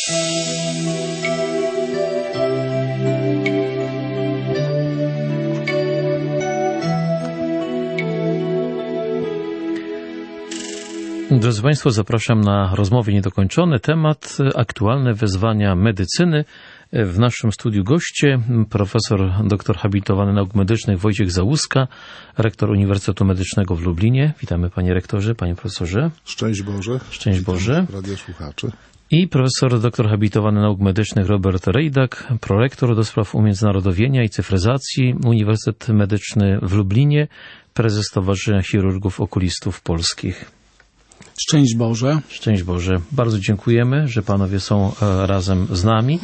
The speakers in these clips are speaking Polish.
Drodzy Państwo, zapraszam na rozmowę niedokończony. Temat: aktualne wyzwania medycyny. W naszym studiu goście profesor doktor habilitowany nauk medycznych Wojciech Załuska, rektor Uniwersytetu Medycznego w Lublinie. Witamy panie rektorze, panie profesorze. Szczęść Boże. Szczęść Boże. Radiosłuchacze. I profesor doktor habilitowany nauk medycznych Robert Rejdak, prorektor do spraw umiędzynarodowienia i cyfryzacji, Uniwersytet Medyczny w Lublinie, prezes Stowarzyszenia Chirurgów Okulistów Polskich. Szczęść Boże. Szczęść Boże. Bardzo dziękujemy, że panowie są razem z nami.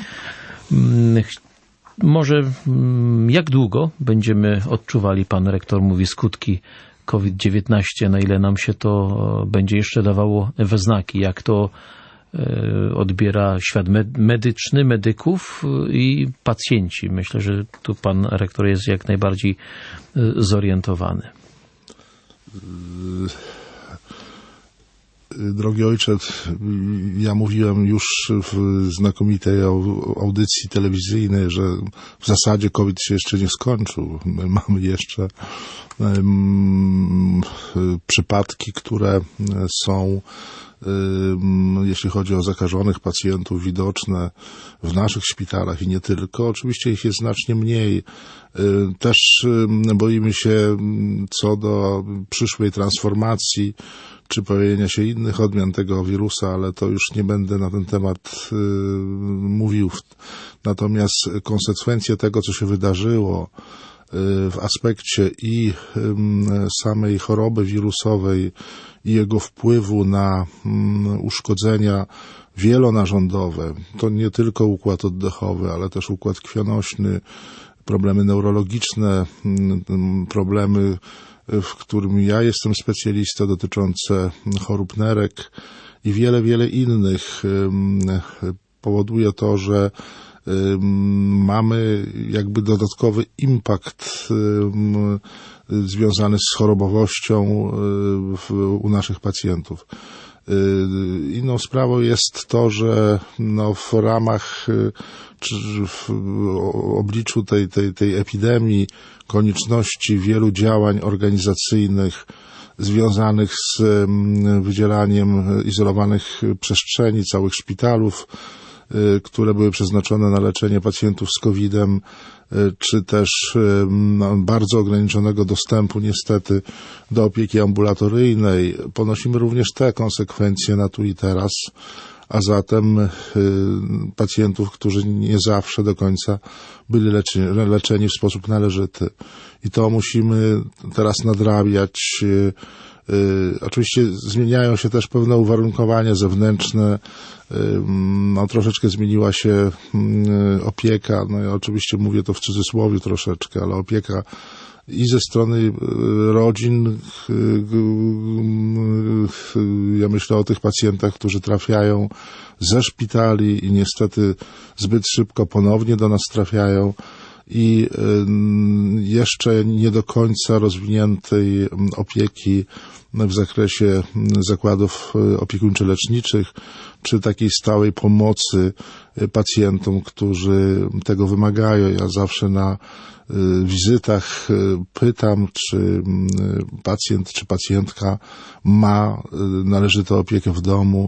Może jak długo będziemy odczuwali, pan rektor mówi, skutki COVID-19, na ile nam się to będzie jeszcze dawało we znaki, jak to odbiera świat medyczny, medyków i pacjenci. Myślę, że tu pan rektor jest jak najbardziej zorientowany. Drogi ojcze, ja mówiłem już w znakomitej audycji telewizyjnej, że w zasadzie COVID się jeszcze nie skończył. My mamy jeszcze przypadki, które są, jeśli chodzi o zakażonych pacjentów, widoczne w naszych szpitalach i nie tylko. Oczywiście ich jest znacznie mniej. Też boimy się co do przyszłej transformacji czy pojawienia się innych odmian tego wirusa, ale to już nie będę na ten temat mówił. Natomiast konsekwencje tego, co się wydarzyło w aspekcie i samej choroby wirusowej i jego wpływu na uszkodzenia wielonarządowe, to nie tylko układ oddechowy, ale też układ krwionośny, problemy neurologiczne, problemy, w którym ja jestem specjalistą, dotyczące chorób nerek i wiele, wiele innych, powoduje to, że mamy jakby dodatkowy impact związany z chorobowością u naszych pacjentów. Inną sprawą jest to, że w ramach czy w obliczu tej epidemii, konieczności wielu działań organizacyjnych związanych z wydzielaniem izolowanych przestrzeni, całych szpitalów, które były przeznaczone na leczenie pacjentów z COVID-em, czy też bardzo ograniczonego dostępu niestety do opieki ambulatoryjnej. Ponosimy również te konsekwencje na tu i teraz, a zatem pacjentów, którzy nie zawsze do końca byli leczeni w sposób należyty. I to musimy teraz nadrabiać. Oczywiście zmieniają się też pewne uwarunkowania zewnętrzne. Troszeczkę zmieniła się opieka. Ja oczywiście mówię to w cudzysłowie troszeczkę, ale opieka i ze strony rodzin. Ja myślę o tych pacjentach, którzy trafiają ze szpitali i niestety zbyt szybko ponownie do nas trafiają. I jeszcze nie do końca rozwiniętej opieki w zakresie zakładów opiekuńczo-leczniczych, czy takiej stałej pomocy pacjentom, którzy tego wymagają. Ja zawsze na wizytach pytam, czy pacjent, czy pacjentka ma należytą opiekę w domu,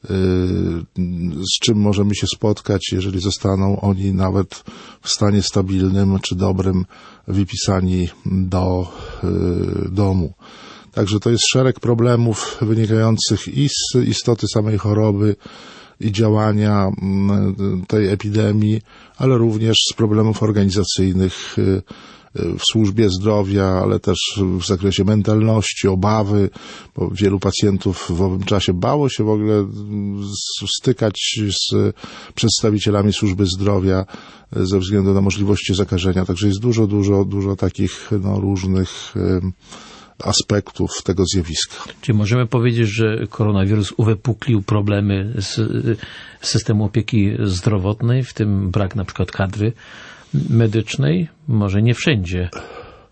z czym możemy się spotkać, jeżeli zostaną oni nawet w stanie stabilnym czy dobrym wypisani do domu. Także to jest szereg problemów wynikających i z istoty samej choroby i działania tej epidemii, ale również z problemów organizacyjnych w służbie zdrowia, ale też w zakresie mentalności, obawy, bo wielu pacjentów w owym czasie bało się w ogóle stykać z przedstawicielami służby zdrowia ze względu na możliwości zakażenia. Także jest dużo takich różnych aspektów tego zjawiska. Czy możemy powiedzieć, że koronawirus uwypuklił problemy z systemu opieki zdrowotnej, w tym brak na przykład kadry medycznej? Może nie wszędzie.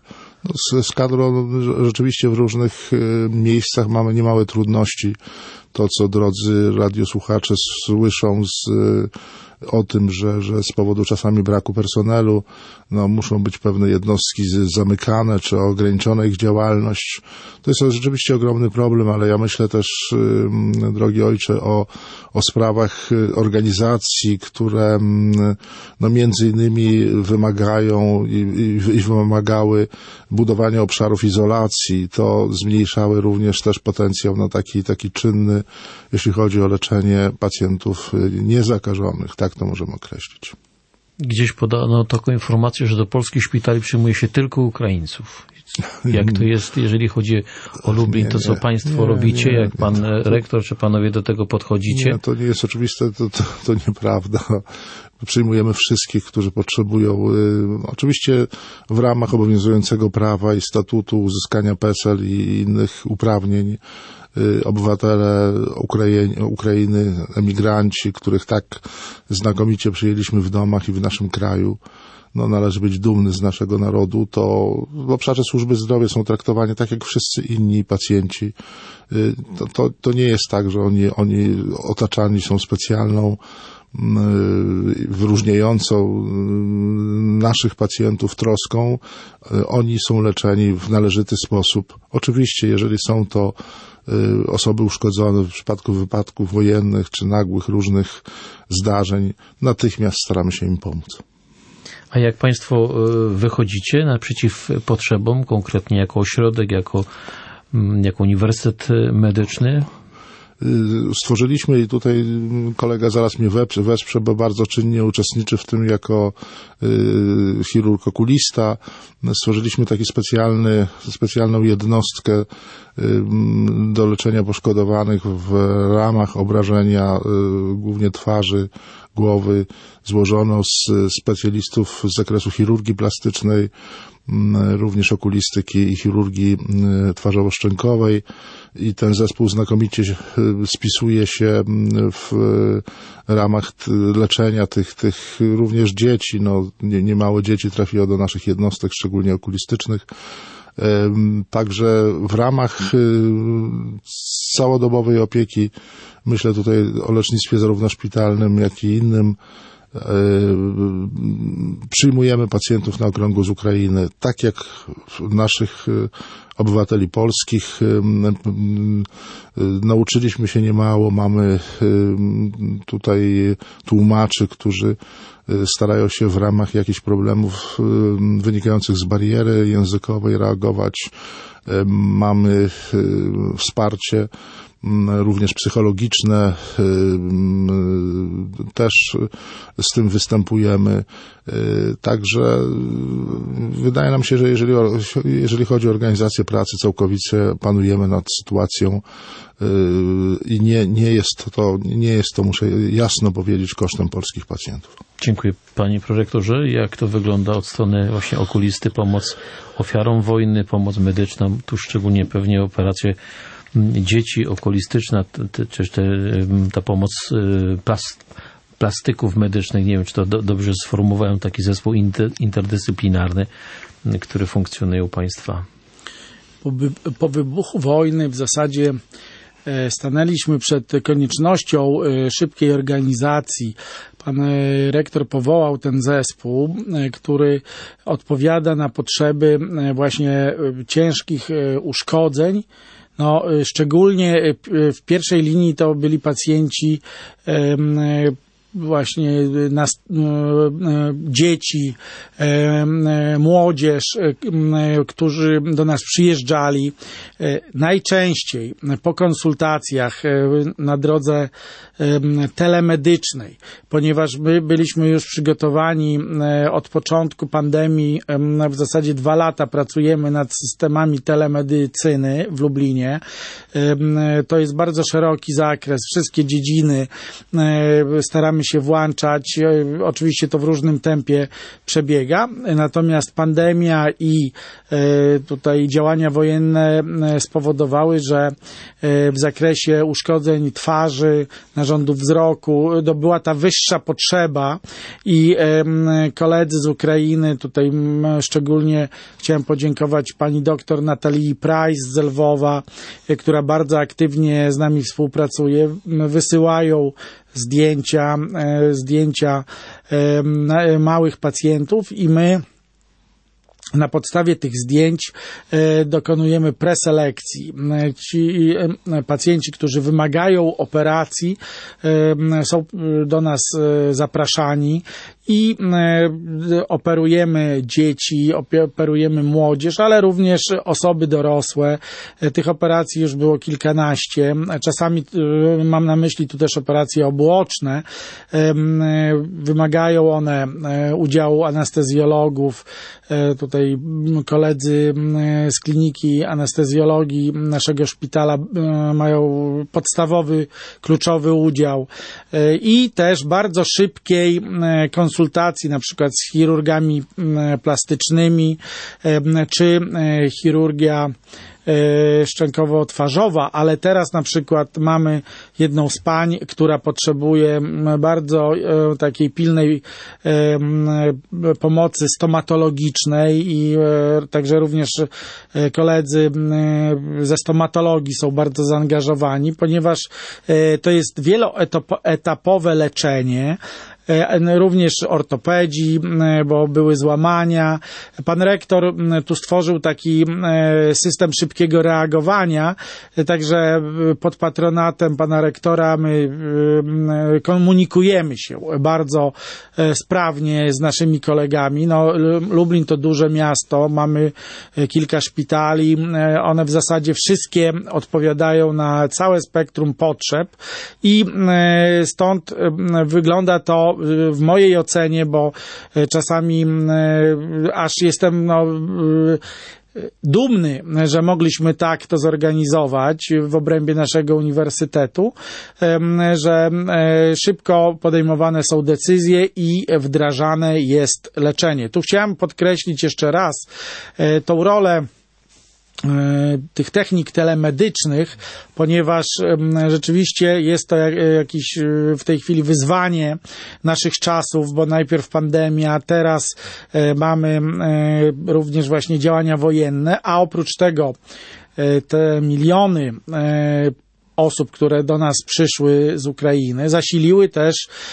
Z kadrą rzeczywiście w różnych miejscach mamy niemałe trudności. to, co drodzy radiosłuchacze słyszą o tym, że z powodu czasami braku personelu, muszą być pewne jednostki zamykane, czy ograniczona ich działalność. To jest rzeczywiście ogromny problem, ale ja myślę też, drogi ojcze, o sprawach organizacji, które między innymi wymagają i wymagały budowania obszarów izolacji. To zmniejszały również też potencjał na taki czynny, jeśli chodzi o leczenie pacjentów niezakażonych. Tak to możemy określić. Gdzieś podano taką informację, że do polskich szpitali przyjmuje się tylko Ukraińców. Jak to jest, jeżeli chodzi o Lublin, to co państwo robicie, jak pan rektor, czy panowie do tego podchodzicie? Nie, to nie jest oczywiste, to nieprawda. Przyjmujemy wszystkich, którzy potrzebują, oczywiście w ramach obowiązującego prawa i statutu uzyskania PESEL i innych uprawnień, obywatele Ukrainy, emigranci, których tak znakomicie przyjęliśmy w domach i w naszym kraju. Należy być dumny z naszego narodu. To w obszarze służby zdrowia są traktowani tak jak wszyscy inni pacjenci. To nie jest tak, że oni otaczani są specjalną, wyróżniającą naszych pacjentów troską. Oni są leczeni w należyty sposób. Oczywiście, jeżeli są to osoby uszkodzone w przypadku wypadków wojennych czy nagłych różnych zdarzeń, natychmiast staramy się im pomóc. A jak państwo wychodzicie naprzeciw potrzebom, konkretnie jako ośrodek, jako uniwersytet medyczny? Stworzyliśmy i tutaj kolega zaraz mnie wesprze, bo bardzo czynnie uczestniczy w tym jako chirurg okulista. Stworzyliśmy taki specjalną jednostkę do leczenia poszkodowanych w ramach obrażenia głównie twarzy, głowy, złożoną z specjalistów z zakresu chirurgii plastycznej, również okulistyki i chirurgii twarzowo-szczękowej. I ten zespół znakomicie spisuje się w ramach leczenia tych również dzieci. Niemałe dzieci trafiło do naszych jednostek, szczególnie okulistycznych. Także w ramach całodobowej opieki, myślę tutaj o lecznictwie zarówno szpitalnym, jak i innym, przyjmujemy pacjentów na okrągło z Ukrainy, tak jak naszych obywateli polskich. Nauczyliśmy się niemało, mamy tutaj tłumaczy, którzy starają się w ramach jakichś problemów wynikających z bariery językowej reagować. Mamy wsparcie również psychologiczne, też z tym występujemy. Także wydaje nam się, że jeżeli chodzi o organizację pracy, całkowicie panujemy nad sytuacją i nie jest to, muszę jasno powiedzieć, kosztem polskich pacjentów. Dziękuję panie prorektorze. Jak to wygląda od strony właśnie okulisty, pomoc ofiarom wojny, pomoc medyczna, tu szczególnie pewnie operacje dzieci, okulistyczna, czy ta pomoc plastyków medycznych, nie wiem, czy to dobrze sformułowałem, taki zespół interdyscyplinarny, który funkcjonuje u państwa. Po wybuchu wojny w zasadzie stanęliśmy przed koniecznością szybkiej organizacji. Pan rektor powołał ten zespół, który odpowiada na potrzeby właśnie ciężkich uszkodzeń. Szczególnie w pierwszej linii to byli pacjenci właśnie dzieci, młodzież, którzy do nas przyjeżdżali. Najczęściej po konsultacjach na drodze telemedycznej, ponieważ my byliśmy już przygotowani od początku pandemii, w zasadzie 2 lata pracujemy nad systemami telemedycyny w Lublinie. To jest bardzo szeroki zakres, wszystkie dziedziny staramy się włączać. Oczywiście to w różnym tempie przebiega, natomiast pandemia i tutaj działania wojenne spowodowały, że w zakresie uszkodzeń twarzy, narządów wzroku była ta wyższa potrzeba i koledzy z Ukrainy, tutaj szczególnie chciałem podziękować pani doktor Natalii Price z Lwowa, która bardzo aktywnie z nami współpracuje, wysyłają zdjęcia małych pacjentów i my na podstawie tych zdjęć dokonujemy preselekcji. Ci pacjenci, którzy wymagają operacji, są do nas zapraszani i operujemy dzieci, operujemy młodzież, ale również osoby dorosłe. Tych operacji już było kilkanaście. Czasami mam na myśli tu też operacje obłoczne. Wymagają one udziału anestezjologów. Tutaj koledzy z kliniki anestezjologii naszego szpitala mają podstawowy, kluczowy udział i też bardzo szybkiej konsultacji, na przykład z chirurgami plastycznymi, czy chirurgia szczękowo-twarzowa, ale teraz na przykład mamy jedną z pań, która potrzebuje bardzo takiej pilnej pomocy stomatologicznej i także również koledzy ze stomatologii są bardzo zaangażowani, ponieważ to jest wieloetapowe leczenie, również ortopedzi, bo były złamania. Pan rektor tu stworzył taki system szybkiego reagowania, także pod patronatem pana rektora my komunikujemy się bardzo sprawnie z naszymi kolegami. Lublin to duże miasto, mamy kilka szpitali, one w zasadzie wszystkie odpowiadają na całe spektrum potrzeb i stąd wygląda to w mojej ocenie, bo czasami aż jestem dumny, że mogliśmy tak to zorganizować w obrębie naszego uniwersytetu, że szybko podejmowane są decyzje i wdrażane jest leczenie. Tu chciałem podkreślić jeszcze raz tą rolę tych technik telemedycznych, ponieważ rzeczywiście jest to jakieś w tej chwili wyzwanie naszych czasów, bo najpierw pandemia, teraz mamy również właśnie działania wojenne, a oprócz tego te miliony osób, które do nas przyszły z Ukrainy, zasiliły też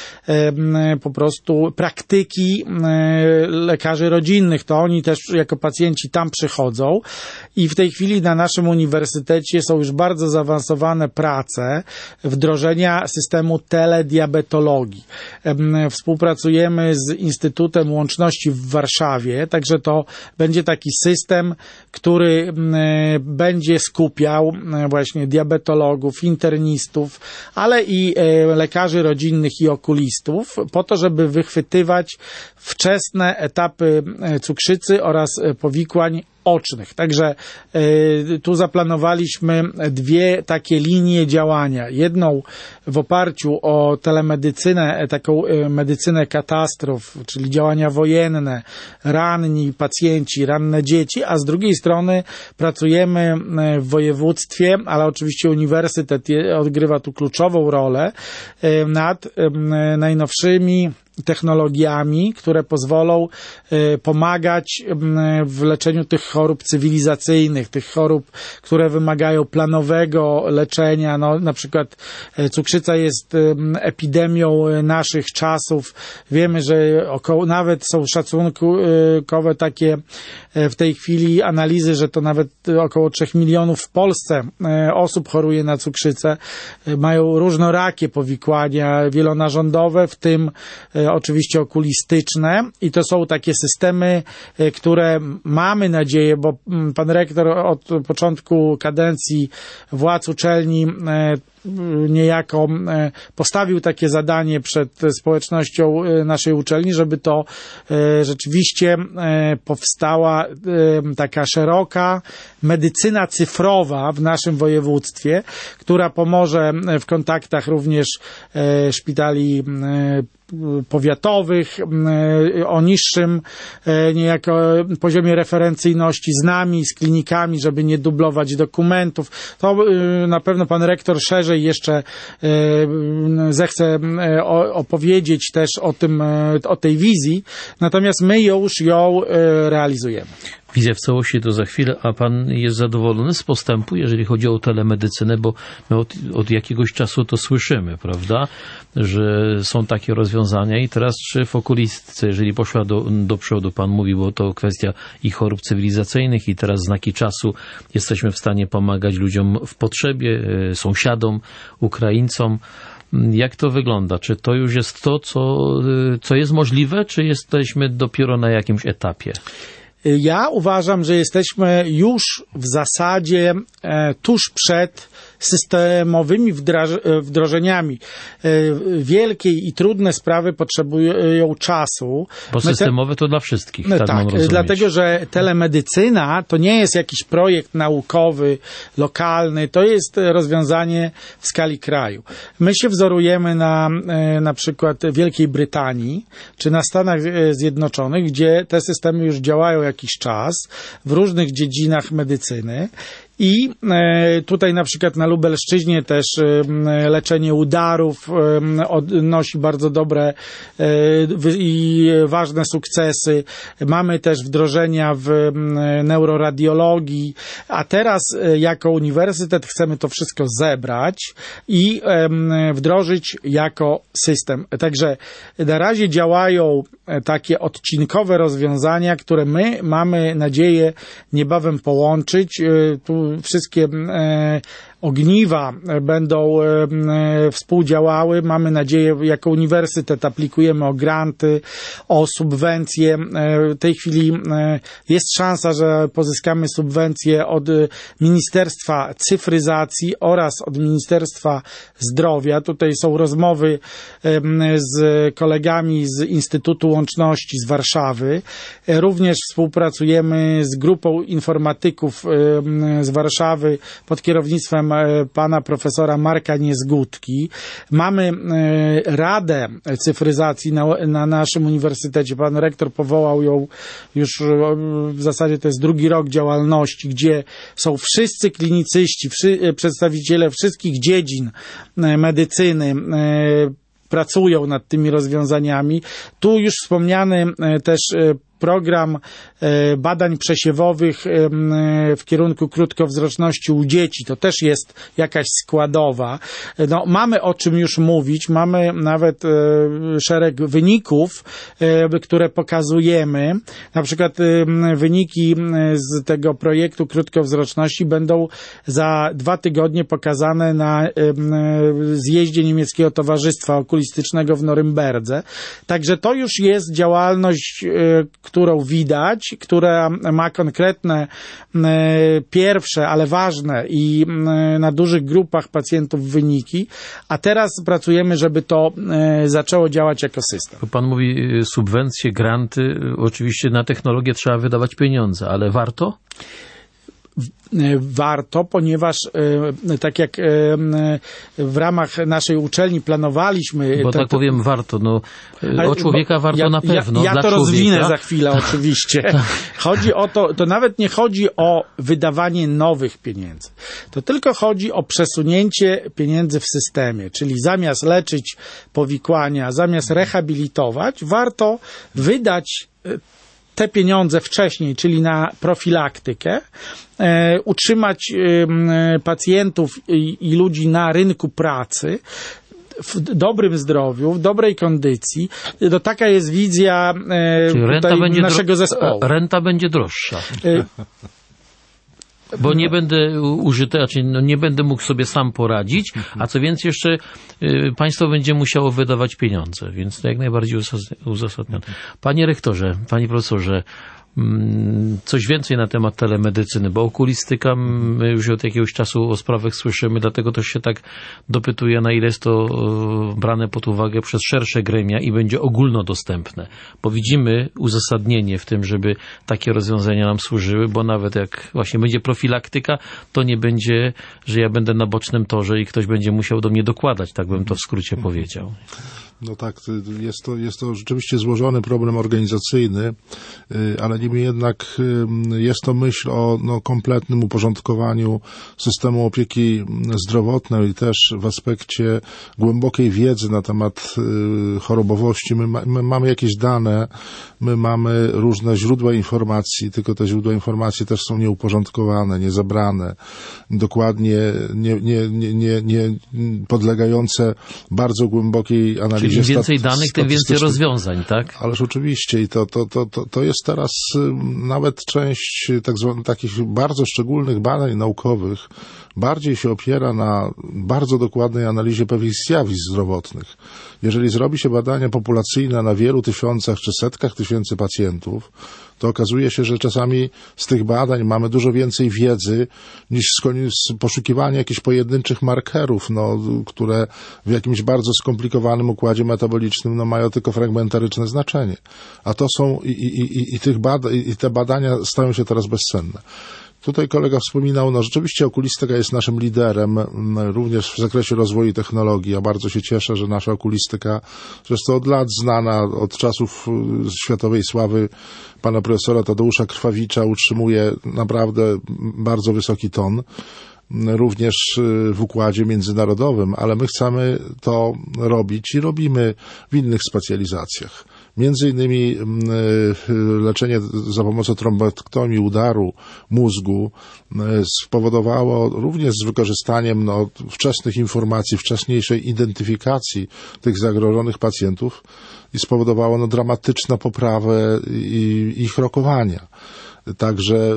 po prostu praktyki lekarzy rodzinnych. To oni też jako pacjenci tam przychodzą i w tej chwili na naszym uniwersytecie są już bardzo zaawansowane prace wdrożenia systemu telediabetologii. Współpracujemy z Instytutem Łączności w Warszawie, także to będzie taki system, który będzie skupiał właśnie diabetologów, internistów, ale i lekarzy rodzinnych i okulistów, po to, żeby wychwytywać wczesne etapy cukrzycy oraz powikłań ocznych. Także tu zaplanowaliśmy dwie takie linie działania. Jedną w oparciu o telemedycynę, taką medycynę katastrof, czyli działania wojenne, ranni pacjenci, ranne dzieci, a z drugiej strony pracujemy w województwie, ale oczywiście uniwersytet odgrywa tu kluczową rolę nad najnowszymi technologiami, które pozwolą pomagać w leczeniu tych chorób cywilizacyjnych, tych chorób, które wymagają planowego leczenia. Na przykład cukrzyca jest epidemią naszych czasów. Wiemy, że nawet są szacunkowe takie w tej chwili analizy, że to nawet około 3 milionów w Polsce osób choruje na cukrzycę. Mają różnorakie powikłania wielonarządowe, w tym oczywiście okulistyczne i to są takie systemy, które mamy nadzieję, bo pan rektor od początku kadencji władz uczelni niejako postawił takie zadanie przed społecznością naszej uczelni, żeby to rzeczywiście powstała taka szeroka medycyna cyfrowa w naszym województwie, która pomoże w kontaktach również szpitali powiatowych o niższym niejako poziomie referencyjności z nami, z klinikami, żeby nie dublować dokumentów. To na pewno pan rektor szerzej jeszcze zechce opowiedzieć też o tej wizji, natomiast my już ją realizujemy. Wizja w całości to za chwilę, a pan jest zadowolony z postępu, jeżeli chodzi o telemedycynę, bo my od jakiegoś czasu to słyszymy, prawda, że są takie rozwiązania i teraz czy w okulistyce, jeżeli poszła do przodu, pan mówi, bo to kwestia i chorób cywilizacyjnych i teraz znaki czasu, jesteśmy w stanie pomagać ludziom w potrzebie, sąsiadom, Ukraińcom. Jak to wygląda? Czy to już jest to, co jest możliwe, czy jesteśmy dopiero na jakimś etapie? Ja uważam, że jesteśmy już w zasadzie tuż przed systemowymi wdrożeniami. Wielkie i trudne sprawy potrzebują czasu. Bo systemowe to dla wszystkich, tak mam rozumieć. Dlatego, że telemedycyna to nie jest jakiś projekt naukowy, lokalny, to jest rozwiązanie w skali kraju. My się wzorujemy na przykład Wielkiej Brytanii, czy na Stanach Zjednoczonych, gdzie te systemy już działają jakiś czas w różnych dziedzinach medycyny. I tutaj na przykład na Lubelszczyźnie też leczenie udarów odnosi bardzo dobre i ważne sukcesy. Mamy też wdrożenia w neuroradiologii, a teraz jako uniwersytet chcemy to wszystko zebrać i wdrożyć jako system. Także na razie działają takie odcinkowe rozwiązania, które my mamy nadzieję niebawem połączyć. Tu wszystkie ogniwa będą współdziałały. Mamy nadzieję, jako uniwersytet aplikujemy o granty, o subwencje. W tej chwili jest szansa, że pozyskamy subwencje od Ministerstwa Cyfryzacji oraz od Ministerstwa Zdrowia. Tutaj są rozmowy z kolegami z Instytutu Łączności z Warszawy. Również współpracujemy z grupą informatyków z Warszawy pod kierownictwem pana profesora Marka Niezgódki. Mamy Radę Cyfryzacji na naszym uniwersytecie. Pan rektor powołał ją już w zasadzie to jest drugi rok działalności, gdzie są wszyscy klinicyści, przedstawiciele wszystkich dziedzin medycyny, pracują nad tymi rozwiązaniami. Tu już wspomniany też program badań przesiewowych w kierunku krótkowzroczności u dzieci. To też jest jakaś składowa. No, mamy o czym już mówić. Mamy nawet szereg wyników, które pokazujemy. Na przykład wyniki z tego projektu krótkowzroczności będą za 2 tygodnie pokazane na zjeździe Niemieckiego Towarzystwa Okulistycznego w Norymberdze. Także to już jest działalność, którą widać, która ma konkretne, pierwsze, ale ważne i na dużych grupach pacjentów wyniki, a teraz pracujemy, żeby to zaczęło działać jako system. Pan mówi subwencje, granty, oczywiście na technologię trzeba wydawać pieniądze, ale warto? Warto, ponieważ tak jak w ramach naszej uczelni planowaliśmy... Bo tak powiem warto, no o człowieka warto na pewno. Ja to rozwinę za chwilę oczywiście. Chodzi o to nawet nie chodzi o wydawanie nowych pieniędzy. To tylko chodzi o przesunięcie pieniędzy w systemie, czyli zamiast leczyć powikłania, zamiast rehabilitować, warto wydać te pieniądze wcześniej, czyli na profilaktykę, utrzymać pacjentów i ludzi na rynku pracy w dobrym zdrowiu, w dobrej kondycji. To taka jest wizja tutaj naszego zespołu. Renta będzie droższa. Bo nie będę użyty, nie będę mógł sobie sam poradzić, a co więcej jeszcze państwo będzie musiało wydawać pieniądze, więc to jak najbardziej uzasadnione. Panie rektorze, panie profesorze, coś więcej na temat telemedycyny, bo okulistyka, my już od jakiegoś czasu o sprawach słyszymy, dlatego też się tak dopytuję, na ile jest to brane pod uwagę przez szersze gremia i będzie ogólnodostępne. Bo widzimy uzasadnienie w tym, żeby takie rozwiązania nam służyły, bo nawet jak właśnie będzie profilaktyka, to nie będzie, że ja będę na bocznym torze i ktoś będzie musiał do mnie dokładać, tak bym to w skrócie powiedział. No tak, jest to rzeczywiście złożony problem organizacyjny, ale niemniej jednak jest to myśl o kompletnym uporządkowaniu systemu opieki zdrowotnej, też w aspekcie głębokiej wiedzy na temat chorobowości. My mamy jakieś dane, my mamy różne źródła informacji, tylko te źródła informacji też są nieuporządkowane, niezabrane, dokładnie nie podlegające bardzo głębokiej analizie. Czyli im więcej danych, tym więcej rozwiązań, tak? Ależ oczywiście i to jest teraz nawet część tak zwanych takich bardzo szczególnych badań naukowych bardziej się opiera na bardzo dokładnej analizie pewnych zjawisk zdrowotnych. Jeżeli zrobi się badania populacyjne na wielu tysiącach czy setkach tysięcy pacjentów, to okazuje się, że czasami z tych badań mamy dużo więcej wiedzy niż z poszukiwania jakichś pojedynczych markerów, które w jakimś bardzo skomplikowanym układzie metabolicznym mają tylko fragmentaryczne znaczenie. A to są i te badania stają się teraz bezcenne. Tutaj kolega wspominał, rzeczywiście okulistyka jest naszym liderem, również w zakresie rozwoju technologii. Ja bardzo się cieszę, że nasza okulistyka, zresztą od lat znana, od czasów światowej sławy pana profesora Tadeusza Krwawicza, utrzymuje naprawdę bardzo wysoki ton, również w układzie międzynarodowym, ale my chcemy to robić i robimy w innych specjalizacjach. Między innymi leczenie za pomocą trombektomii udaru mózgu spowodowało również z wykorzystaniem wczesnych informacji, wcześniejszej identyfikacji tych zagrożonych pacjentów i spowodowało dramatyczną poprawę ich rokowania. Także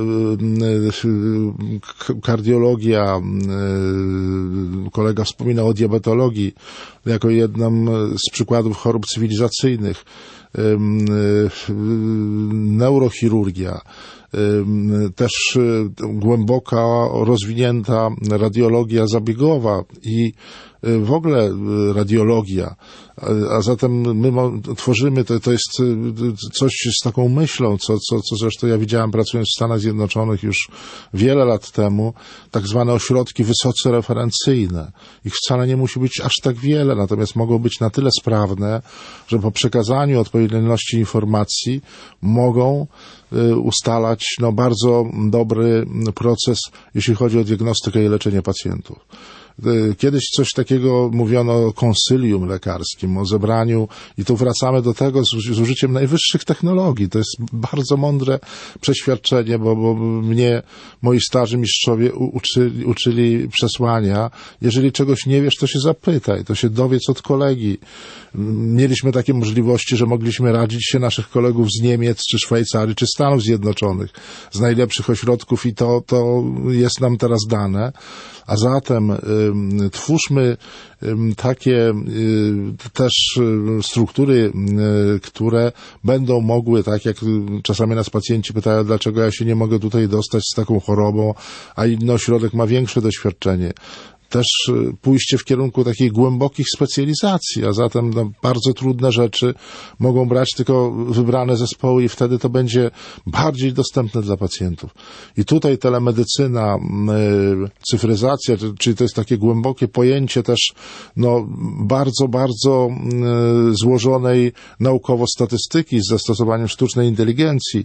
kardiologia, kolega wspominał o diabetologii jako jednym z przykładów chorób cywilizacyjnych, neurochirurgia, też głęboka, rozwinięta radiologia zabiegowa i w ogóle radiologia. A zatem my tworzymy, to jest coś z taką myślą, co zresztą ja widziałem pracując w Stanach Zjednoczonych już wiele lat temu, tak zwane ośrodki wysoce referencyjne. Ich wcale nie musi być aż tak wiele, natomiast mogą być na tyle sprawne, że po przekazaniu odpowiedniej ilości informacji mogą ustalać bardzo dobry proces, jeśli chodzi o diagnostykę i leczenie pacjentów. Kiedyś coś takiego mówiono o konsylium lekarskim, o zebraniu i tu wracamy do tego z użyciem najwyższych technologii. To jest bardzo mądre przeświadczenie, bo mnie moi starzy mistrzowie uczyli przesłania. Jeżeli czegoś nie wiesz, to się zapytaj, to się dowiedz od kolegi. Mieliśmy takie możliwości, że mogliśmy radzić się naszych kolegów z Niemiec, czy Szwajcarii, czy Stanów Zjednoczonych, z najlepszych ośrodków i to jest nam teraz dane. A zatem twórzmy takie też struktury, które będą mogły, tak jak czasami nas pacjenci pytają, dlaczego ja się nie mogę tutaj dostać z taką chorobą, a inny ośrodek ma większe doświadczenie. Też pójście w kierunku takich głębokich specjalizacji, a zatem bardzo trudne rzeczy mogą brać tylko wybrane zespoły i wtedy to będzie bardziej dostępne dla pacjentów. I tutaj telemedycyna, cyfryzacja, czyli to jest takie głębokie pojęcie też bardzo, bardzo złożonej naukowo statystyki z zastosowaniem sztucznej inteligencji.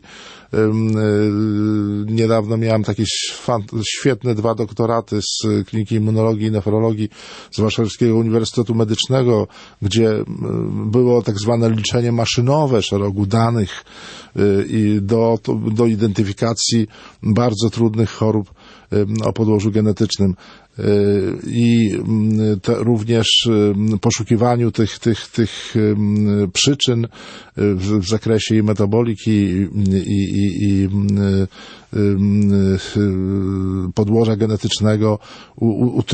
Niedawno miałem takie świetne 2 doktoraty z Kliniki Immunologii i Nefrologii z Warszawskiego Uniwersytetu Medycznego, gdzie było tak zwane liczenie maszynowe szeregu danych i do identyfikacji bardzo trudnych chorób o podłożu genetycznym. i również poszukiwaniu tych przyczyn w zakresie i metaboliki i podłoża genetycznego u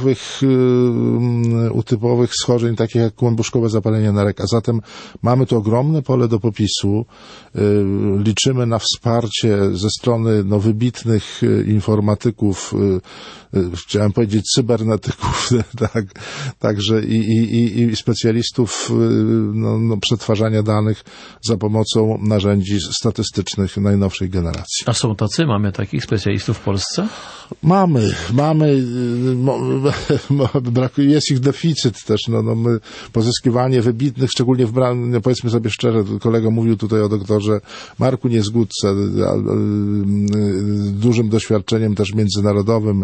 typowych schorzeń, takich jak kłębuszkowe zapalenie nerek. A zatem mamy tu ogromne pole do popisu. Liczymy na wsparcie ze strony wybitnych informatyków, chciałem powiedzieć cybernetyków, tak, także i specjalistów przetwarzania danych za pomocą narzędzi statystycznych najnowszej generacji. A są tacy? Mamy takich specjalistów w Polsce? Mamy, jest ich deficyt też, pozyskiwanie wybitnych, szczególnie powiedzmy sobie szczerze, kolega mówił tutaj o doktorze Marku Niezgódce, dużym doświadczeniem też międzynarodowym,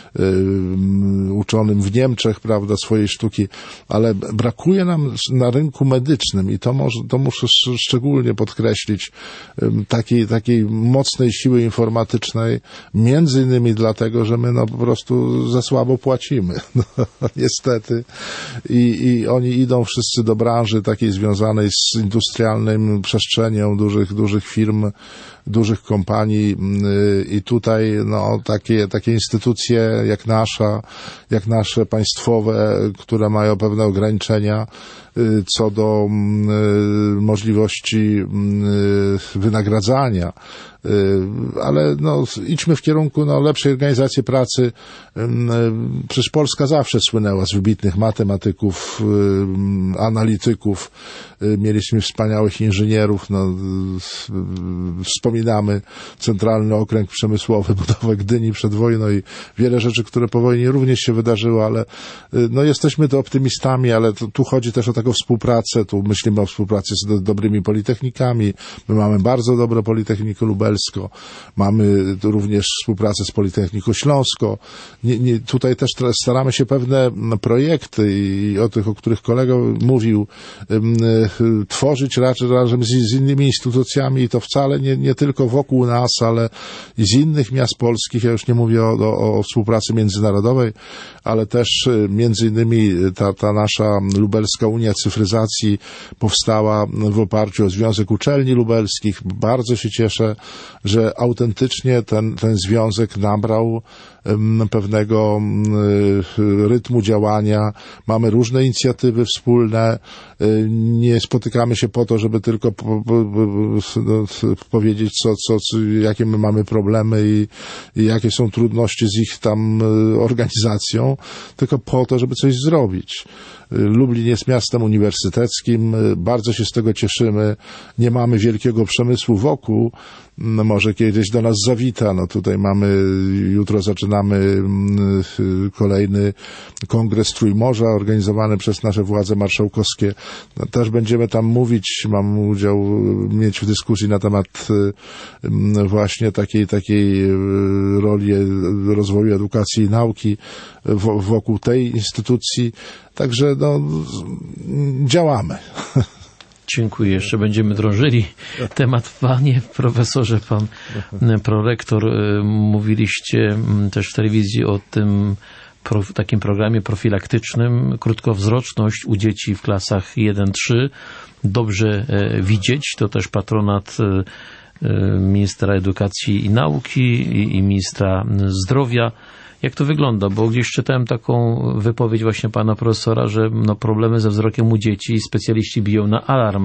uczonym w Niemczech, prawda, swojej sztuki, ale brakuje nam na rynku medycznym i to muszę szczególnie podkreślić, takiej mocnej siły informatycznej, między innymi dlatego, że my po prostu za słabo płacimy. Niestety. I oni idą wszyscy do branży takiej związanej z industrialną przestrzenią dużych firm, dużych kompanii i tutaj takie instytucje jak nasze państwowe, które mają pewne ograniczenia co do możliwości wynagradzania, ale idźmy w kierunku lepszej organizacji pracy. Przecież Polska zawsze słynęła z wybitnych matematyków, analityków, mieliśmy wspaniałych inżynierów, wspominamy Centralny Okręg Przemysłowy, budowę Gdyni przed wojną i wiele rzeczy, które po wojnie również się wydarzyły, ale jesteśmy tu optymistami, ale tu chodzi też o taką współpracę, tu myślimy o współpracy z dobrymi politechnikami, my mamy bardzo dobre Politechnikę Lubelską, mamy tu również współpracę z Politechniką Śląską, tutaj też staramy się pewne projekty i o tych, o których kolega mówił, tworzyć razem z innymi instytucjami i to wcale nie tylko wokół nas, ale i z innych miast polskich. Ja już nie mówię o współpracy międzynarodowej, ale też między innymi ta nasza Lubelska Unia Cyfryzacji powstała w oparciu o Związek Uczelni Lubelskich. Bardzo się cieszę, że autentycznie ten związek nabrał pewnego rytmu działania. Mamy różne inicjatywy wspólne. Nie spotykamy się po to, żeby tylko powiedzieć, jakie my mamy problemy i jakie są trudności z ich tam organizacją, tylko po to, żeby coś zrobić. Lublin jest miastem uniwersyteckim, bardzo się z tego cieszymy. Nie mamy wielkiego przemysłu wokół, może kiedyś do nas zawita. Tutaj jutro zaczynamy kolejny kongres Trójmorza organizowany przez nasze władze marszałkowskie. Też będziemy tam mówić, mam udział mieć w dyskusji na temat właśnie takiej roli rozwoju edukacji i nauki wokół tej instytucji. Także działamy. Dziękuję. Jeszcze będziemy drążyli temat. Panie profesorze, pan prorektor, mówiliście też w telewizji o tym takim programie profilaktycznym. Krótkowzroczność u dzieci w klasach 1-3. Dobrze widzieć. To też patronat ministra edukacji i nauki i ministra zdrowia. Jak to wygląda? Bo gdzieś czytałem taką wypowiedź właśnie pana profesora, że problemy ze wzrokiem u dzieci specjaliści biją na alarm.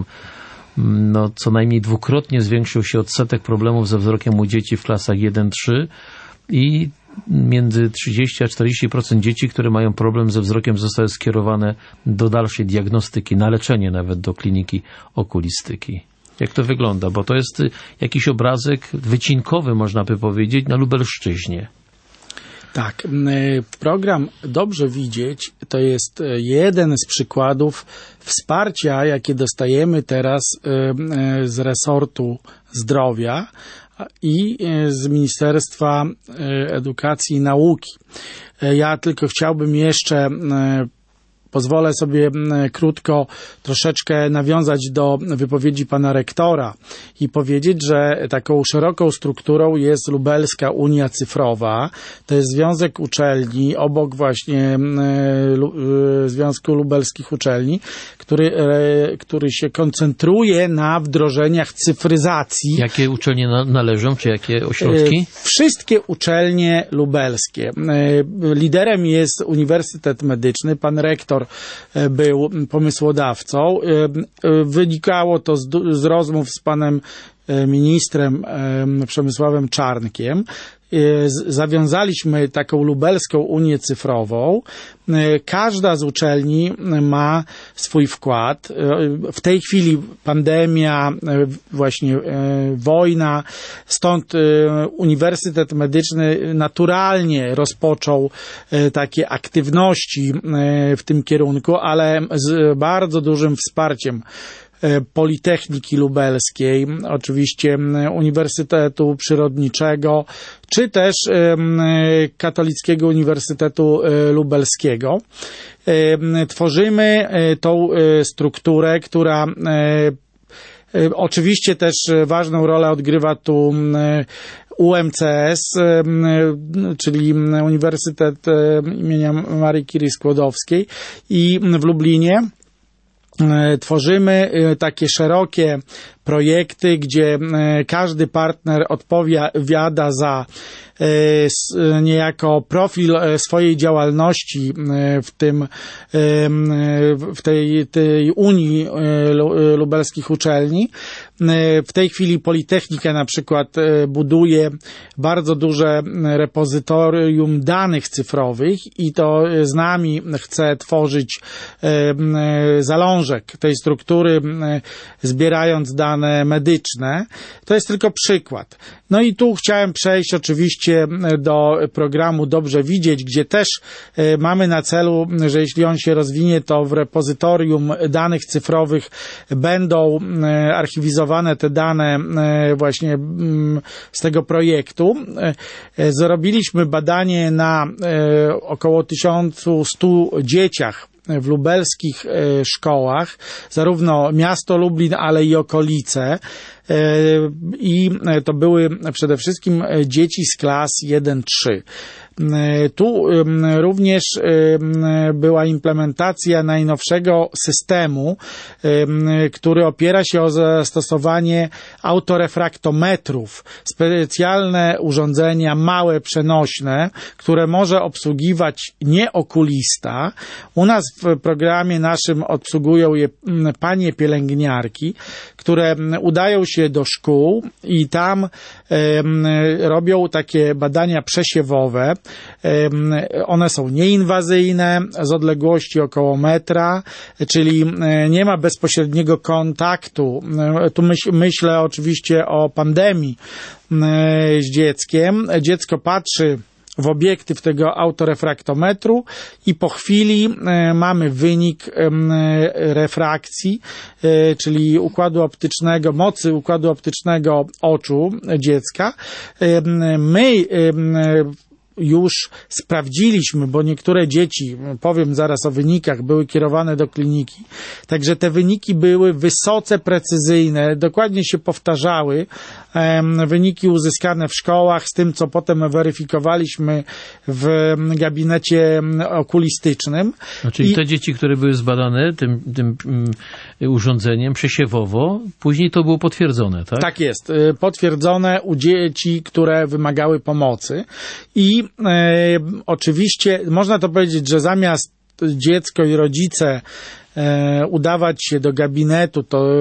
Co najmniej dwukrotnie zwiększył się odsetek problemów ze wzrokiem u dzieci w klasach 1-3 i między 30 a 40% dzieci, które mają problem ze wzrokiem, zostały skierowane do dalszej diagnostyki, na leczenie nawet do kliniki okulistyki. Jak to wygląda? Bo to jest jakiś obrazek wycinkowy, można by powiedzieć, na Lubelszczyźnie. Tak, program Dobrze Widzieć to jest jeden z przykładów wsparcia, jakie dostajemy teraz z resortu zdrowia i z Ministerstwa Edukacji i Nauki. Ja tylko chciałbym jeszcze pozwolę sobie krótko troszeczkę nawiązać do wypowiedzi pana rektora i powiedzieć, że taką szeroką strukturą jest Lubelska Unia Cyfrowa. To jest związek uczelni, obok właśnie Związku Lubelskich Uczelni, który się koncentruje na wdrożeniach cyfryzacji. Jakie uczelnie należą, czy jakie ośrodki? Wszystkie uczelnie lubelskie. Liderem jest Uniwersytet Medyczny. Pan rektor był pomysłodawcą. Wynikało to z rozmów z panem ministrem Przemysławem Czarnkiem. Zawiązaliśmy taką Lubelską Unię Cyfrową. Każda z uczelni ma swój wkład. W tej chwili pandemia, właśnie wojna, stąd Uniwersytet Medyczny naturalnie rozpoczął takie aktywności w tym kierunku, ale z bardzo dużym wsparciem Politechniki Lubelskiej, oczywiście Uniwersytetu Przyrodniczego, czy też Katolickiego Uniwersytetu Lubelskiego. Tworzymy tą strukturę, która oczywiście też ważną rolę odgrywa tu UMCS, czyli Uniwersytet imienia Marii Curie Skłodowskiej, i w Lublinie tworzymy takie szerokie projekty, gdzie każdy partner odpowiada za niejako profil swojej działalności w tej Unii Lubelskich Uczelni. W tej chwili Politechnika na przykład buduje bardzo duże repozytorium danych cyfrowych i to z nami chce tworzyć zalążek tej struktury, zbierając dane medyczne. To jest tylko przykład. No i tu chciałem przejść oczywiście do programu Dobrze Widzieć, gdzie też mamy na celu, że jeśli on się rozwinie, to w repozytorium danych cyfrowych będą archiwizowane te dane właśnie z tego projektu. Zrobiliśmy badanie na około 1100 dzieciach w lubelskich szkołach, zarówno miasto Lublin, ale i okolice. I to były przede wszystkim dzieci z klas 1-3. Tu również była implementacja najnowszego systemu, który opiera się o zastosowanie autorefraktometrów, specjalne urządzenia, małe, przenośne, które może obsługiwać nieokulista. U nas w programie naszym obsługują je panie pielęgniarki, które udają się do szkół i tam robią takie badania przesiewowe. One są nieinwazyjne, z odległości około metra, czyli nie ma bezpośredniego kontaktu. Tu myślę oczywiście o pandemii z dzieckiem. Dziecko patrzy w obiektyw tego autorefraktometru i po chwili mamy wynik refrakcji, czyli układu optycznego, mocy układu optycznego oczu dziecka. My już sprawdziliśmy, bo niektóre dzieci, powiem zaraz o wynikach, były kierowane do kliniki. Także te wyniki były wysoce precyzyjne, dokładnie się powtarzały wyniki uzyskane w szkołach z tym, co potem weryfikowaliśmy w gabinecie okulistycznym. Czyli te dzieci, które były zbadane tym urządzeniem przesiewowo, później to było potwierdzone, tak? Tak jest. Potwierdzone u dzieci, które wymagały pomocy. I oczywiście można to powiedzieć, że zamiast dziecko i rodzice udawać się do gabinetu,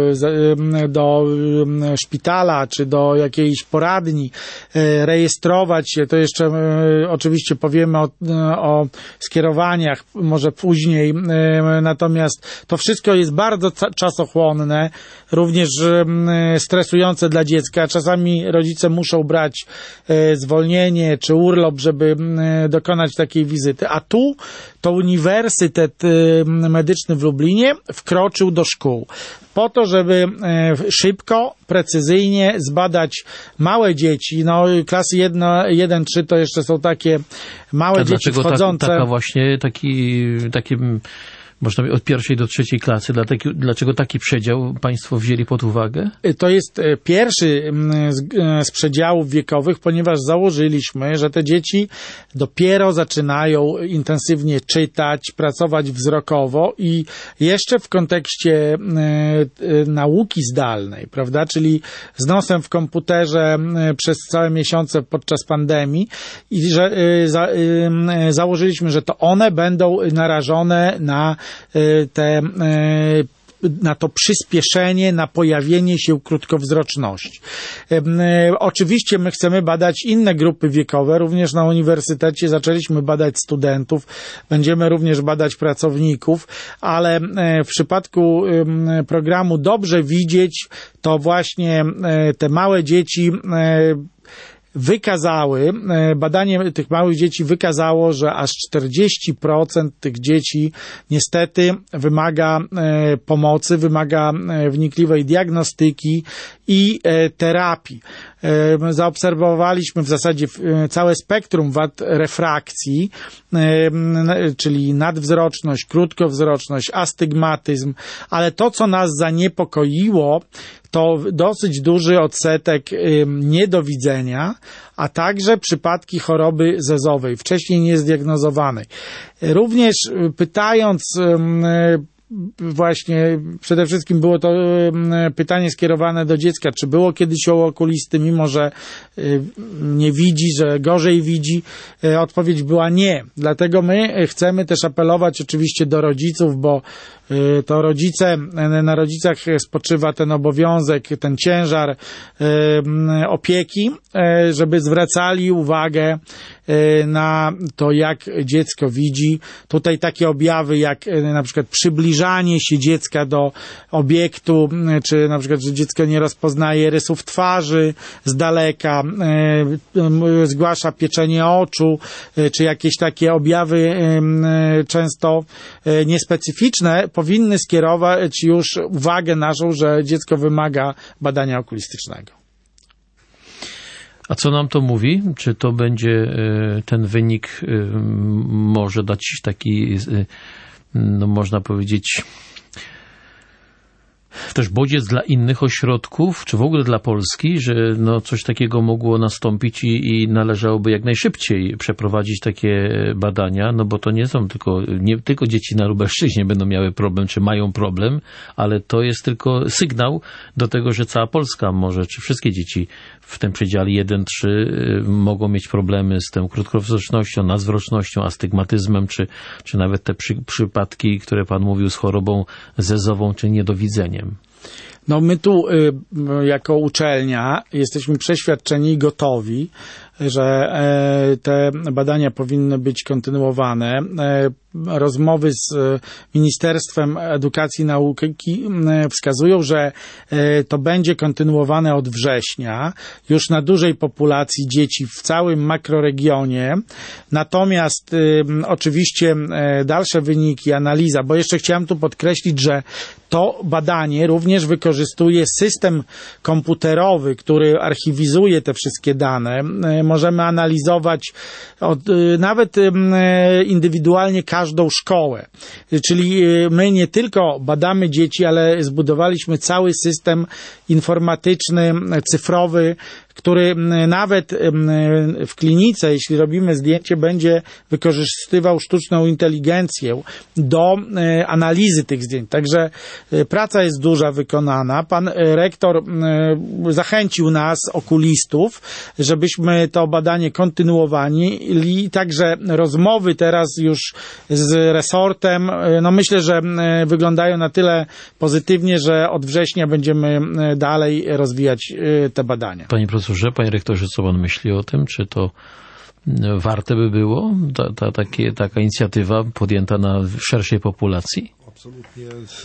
do szpitala, czy do jakiejś poradni, rejestrować się, to jeszcze oczywiście powiemy o skierowaniach, może później, natomiast to wszystko jest bardzo czasochłonne, również stresujące dla dziecka. Czasami rodzice muszą brać zwolnienie czy urlop, żeby dokonać takiej wizyty, a tu to Uniwersytet Medyczny w Lublinie wkroczył do szkół po to, żeby szybko, precyzyjnie zbadać małe dzieci. No, klasy 1-3 to jeszcze są takie małe dzieci wchodzące. Taka właśnie, takie można powiedzieć, od 1. do 3. klasy. Dlaczego taki przedział państwo wzięli pod uwagę? To jest pierwszy z przedziałów wiekowych, ponieważ założyliśmy, że te dzieci dopiero zaczynają intensywnie czytać, pracować wzrokowo i jeszcze w kontekście nauki zdalnej, prawda, czyli z nosem w komputerze przez całe miesiące podczas pandemii i że założyliśmy, że to one będą narażone na to przyspieszenie, na pojawienie się krótkowzroczności. Oczywiście my chcemy badać inne grupy wiekowe, również na uniwersytecie zaczęliśmy badać studentów, będziemy również badać pracowników, ale w przypadku programu Dobrze Widzieć, to właśnie te małe dzieci badanie tych małych dzieci wykazało, że aż 40% tych dzieci niestety wymaga pomocy, wymaga wnikliwej diagnostyki i terapii. Zaobserwowaliśmy w zasadzie całe spektrum wad refrakcji, czyli nadwzroczność, krótkowzroczność, astygmatyzm, ale to, co nas zaniepokoiło, to dosyć duży odsetek niedowidzenia, a także przypadki choroby zezowej, wcześniej niezdiagnozowanej. Również pytając właśnie, przede wszystkim było to pytanie skierowane do dziecka, czy było kiedyś u okulisty, mimo że nie widzi, że gorzej widzi, odpowiedź była nie. Dlatego my chcemy też apelować oczywiście do rodziców, bo to na rodzicach spoczywa ten obowiązek, ten ciężar opieki, żeby zwracali uwagę na to, jak dziecko widzi. Tutaj takie objawy jak na przykład przybliżanie się dziecka do obiektu, czy na przykład, że dziecko nie rozpoznaje rysów twarzy z daleka, zgłasza pieczenie oczu, czy jakieś takie objawy często niespecyficzne, powinny skierować już uwagę naszą, że dziecko wymaga badania okulistycznego. A co nam to mówi? Czy to będzie ten wynik może dać taki, no można powiedzieć, też bodziec dla innych ośrodków, czy w ogóle dla Polski, że no coś takiego mogło nastąpić i należałoby jak najszybciej przeprowadzić takie badania, no bo to nie tylko dzieci na Lubelszczyźnie będą miały problem, czy mają problem, ale to jest tylko sygnał do tego, że cała Polska może, czy wszystkie dzieci w tym przedziale 1-3 mogą mieć problemy z tą krótkowzrocznością, nadzwrocznością, astygmatyzmem, czy nawet te przypadki, które pan mówił, z chorobą zezową, czy niedowidzeniem. No my tu jako uczelnia jesteśmy przeświadczeni i gotowi, że te badania powinny być kontynuowane. Rozmowy z Ministerstwem Edukacji i Nauki wskazują, że to będzie kontynuowane od września, już na dużej populacji dzieci w całym makroregionie. Natomiast oczywiście dalsze wyniki, analiza, bo jeszcze chciałem tu podkreślić, że to badanie również wykorzystuje system komputerowy, który archiwizuje te wszystkie dane. Możemy analizować nawet indywidualnie każdą szkołę. Czyli my nie tylko badamy dzieci, ale zbudowaliśmy cały system informatyczny, cyfrowy, który nawet w klinice, jeśli robimy zdjęcie, będzie wykorzystywał sztuczną inteligencję do analizy tych zdjęć. Także praca jest duża, wykonana. Pan rektor zachęcił nas, okulistów, żebyśmy to badanie kontynuowali i także rozmowy teraz już z resortem, no myślę, że wyglądają na tyle pozytywnie, że od września będziemy dalej rozwijać te badania. Panie profesorze, panie rektorze, co pan myśli o tym? Czy to warte by było taka inicjatywa podjęta na szerszej populacji? Absolutnie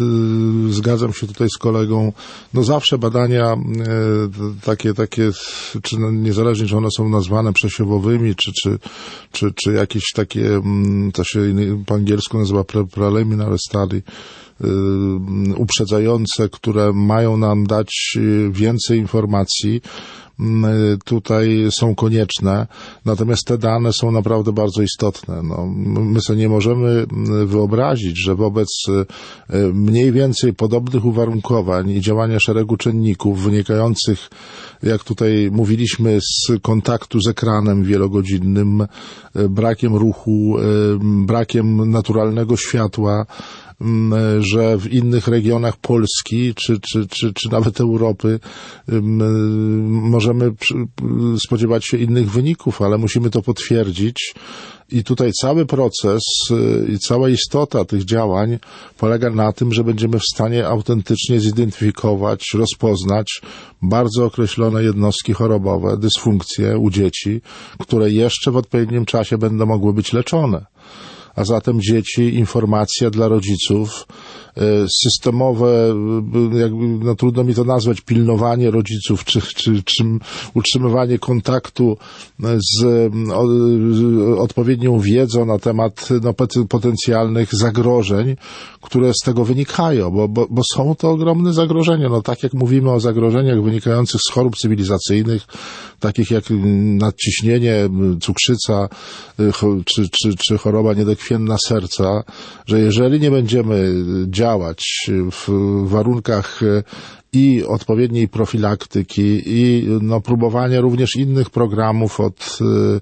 zgadzam się tutaj z kolegą. No zawsze badania takie czy niezależnie, czy one są nazwane przesiewowymi, czy jakieś takie, to się po angielsku nazywa preliminary study, uprzedzające, które mają nam dać więcej informacji, tutaj są konieczne, natomiast te dane są naprawdę bardzo istotne. No, my sobie nie możemy wyobrazić, że wobec mniej więcej podobnych uwarunkowań i działania szeregu czynników wynikających, jak tutaj mówiliśmy, z kontaktu z ekranem wielogodzinnym, brakiem ruchu, brakiem naturalnego światła, że w innych regionach Polski czy nawet Europy możemy spodziewać się innych wyników, ale musimy to potwierdzić. I tutaj cały proces i cała istota tych działań polega na tym, że będziemy w stanie autentycznie zidentyfikować, rozpoznać bardzo określone jednostki chorobowe, dysfunkcje u dzieci, które jeszcze w odpowiednim czasie będą mogły być leczone. A zatem dzieci, informacja dla rodziców, systemowe, no trudno mi to nazwać, pilnowanie rodziców, czy utrzymywanie kontaktu z odpowiednią wiedzą na temat potencjalnych zagrożeń, które z tego wynikają, bo są to ogromne zagrożenia. No tak jak mówimy o zagrożeniach wynikających z chorób cywilizacyjnych, takich jak nadciśnienie, cukrzyca, czy choroba niedokrwienna serca, że jeżeli nie będziemy działać w warunkach i odpowiedniej profilaktyki i próbowania również innych programów. Od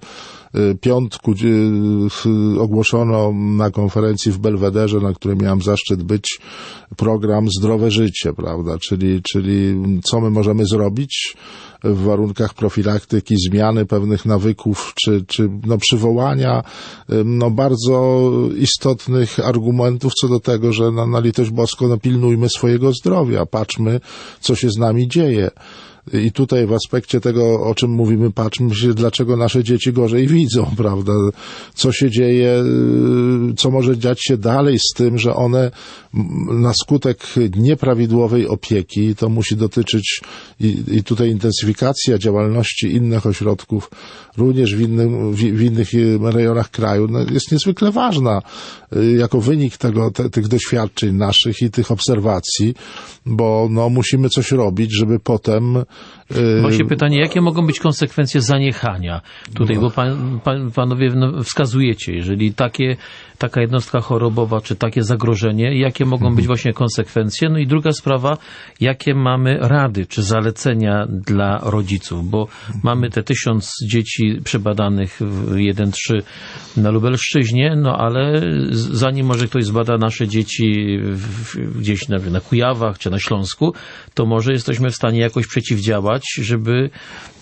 piątku ogłoszono na konferencji w Belwederze, na której miałem zaszczyt być, program Zdrowe Życie, prawda? Czyli co my możemy zrobić w warunkach profilaktyki, zmiany pewnych nawyków, czy przywołania bardzo istotnych argumentów co do tego, że na litość boską pilnujmy swojego zdrowia, patrzmy, co się z nami dzieje. I tutaj w aspekcie tego, o czym mówimy, patrzmy się, dlaczego nasze dzieci gorzej widzą, prawda? Co się dzieje, co może dziać się dalej z tym, że one na skutek nieprawidłowej opieki, to musi dotyczyć i tutaj intensyfikacja działalności innych ośrodków, również w innych rejonach kraju, jest niezwykle ważna jako wynik tych doświadczeń naszych i tych obserwacji, bo musimy coś robić, żeby potem Właśnie pytanie, jakie mogą być konsekwencje zaniechania tutaj, bo panowie wskazujecie, jeżeli taka jednostka chorobowa, czy takie zagrożenie, jakie mogą być właśnie konsekwencje? No i druga sprawa, jakie mamy rady, czy zalecenia dla rodziców, bo mamy te 1000 dzieci przebadanych w 1-3 na Lubelszczyźnie, ale zanim może ktoś zbada nasze dzieci gdzieś na Kujawach, czy na Śląsku, to może jesteśmy w stanie jakoś przeciwdziałać, żeby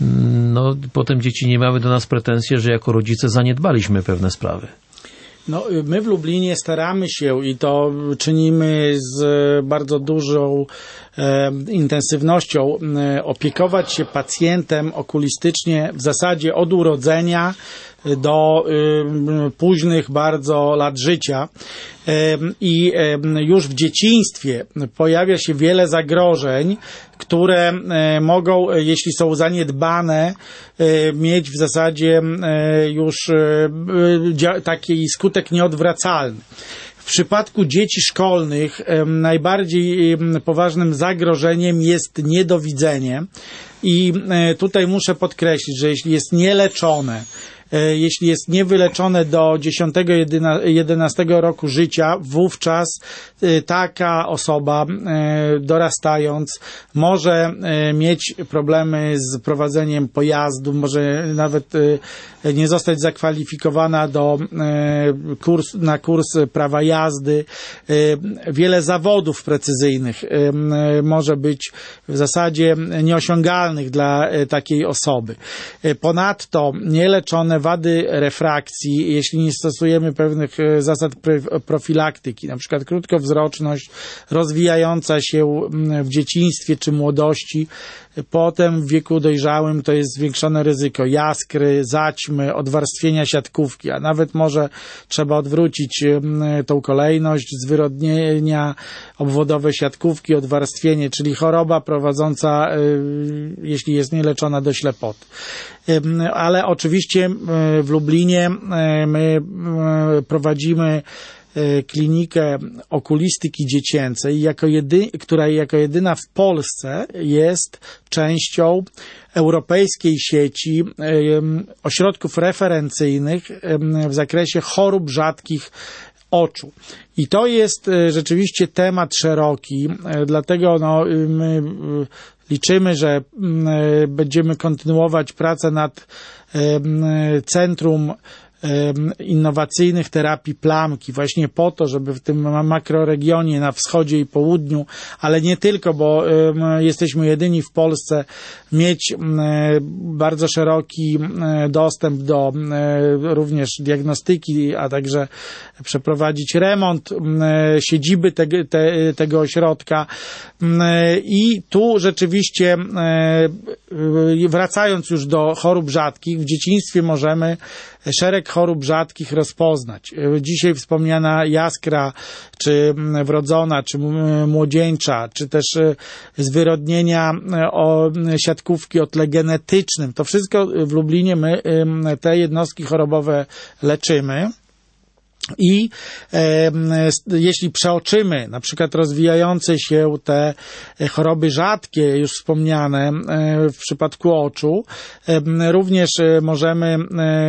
potem dzieci nie miały do nas pretensje, że jako rodzice zaniedbaliśmy pewne sprawy. My w Lublinie staramy się i to czynimy z bardzo dużą intensywnością opiekować się pacjentem okulistycznie w zasadzie od urodzenia do późnych bardzo lat życia. I już w dzieciństwie pojawia się wiele zagrożeń, które mogą, jeśli są zaniedbane, mieć w zasadzie już taki skutek nieodwracalny. W przypadku dzieci szkolnych najbardziej poważnym zagrożeniem jest niedowidzenie i tutaj muszę podkreślić, że jeśli jest nieleczone, jeśli jest niewyleczone do 10-11 roku życia, wówczas taka osoba dorastając może mieć problemy z prowadzeniem pojazdu, może nawet nie zostać zakwalifikowana na kurs prawa jazdy. Wiele zawodów precyzyjnych może być w zasadzie nieosiągalnych dla takiej osoby. Ponadto nieleczone wady refrakcji, jeśli nie stosujemy pewnych zasad profilaktyki, na przykład krótkowzroczność rozwijająca się w dzieciństwie czy młodości, potem w wieku dojrzałym to jest zwiększone ryzyko jaskry, zaćmy, odwarstwienia siatkówki, a nawet może trzeba odwrócić tą kolejność, zwyrodnienia obwodowe siatkówki, odwarstwienie, czyli choroba prowadząca, jeśli jest nieleczona, do ślepoty. Ale oczywiście w Lublinie my prowadzimy klinikę okulistyki dziecięcej, która jako jedyna w Polsce jest częścią europejskiej sieci ośrodków referencyjnych w zakresie chorób rzadkich oczu. I to jest rzeczywiście temat szeroki, dlatego my liczymy, że będziemy kontynuować pracę nad Centrum Innowacyjnych Terapii Plamki, właśnie po to, żeby w tym makroregionie na wschodzie i południu, ale nie tylko, bo jesteśmy jedyni w Polsce, mieć bardzo szeroki dostęp do również diagnostyki, a także przeprowadzić remont siedziby tego ośrodka. I tu rzeczywiście, wracając już do chorób rzadkich, w dzieciństwie możemy szereg chorób rzadkich rozpoznać. Dzisiaj wspomniana jaskra, czy wrodzona, czy młodzieńcza, czy też zwyrodnienia siatkówki o tle genetycznym. To wszystko w Lublinie my te jednostki chorobowe leczymy. I jeśli przeoczymy na przykład rozwijające się te choroby rzadkie, już wspomniane w przypadku oczu, również możemy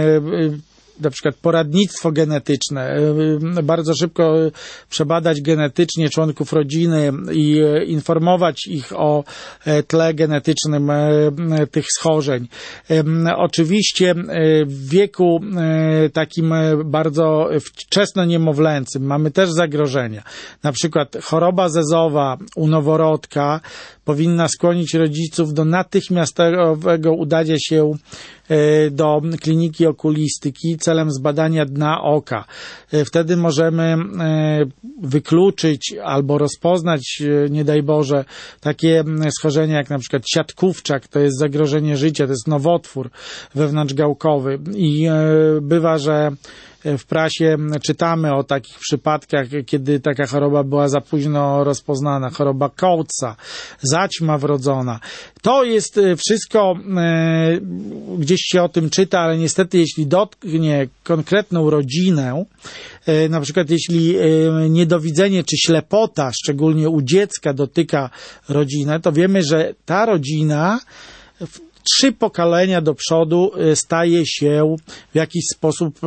na przykład poradnictwo genetyczne, bardzo szybko przebadać genetycznie członków rodziny i informować ich o tle genetycznym tych schorzeń. Oczywiście w wieku takim bardzo wczesno-niemowlęcym mamy też zagrożenia. Na przykład choroba zezowa u noworodka powinna skłonić rodziców do natychmiastowego udania się do kliniki okulistyki celem zbadania dna oka. Wtedy możemy wykluczyć albo rozpoznać, nie daj Boże, takie schorzenia jak na przykład siatkówczak, to jest zagrożenie życia, to jest nowotwór wewnątrzgałkowy i bywa, że w prasie czytamy o takich przypadkach, kiedy taka choroba była za późno rozpoznana. Choroba Coatesa, zaćma wrodzona. To jest wszystko, gdzieś się o tym czyta, ale niestety jeśli dotknie konkretną rodzinę, na przykład jeśli niedowidzenie czy ślepota, szczególnie u dziecka, dotyka rodzinę, to wiemy, że ta rodzina 3 pokolenia do przodu staje się w jakiś sposób,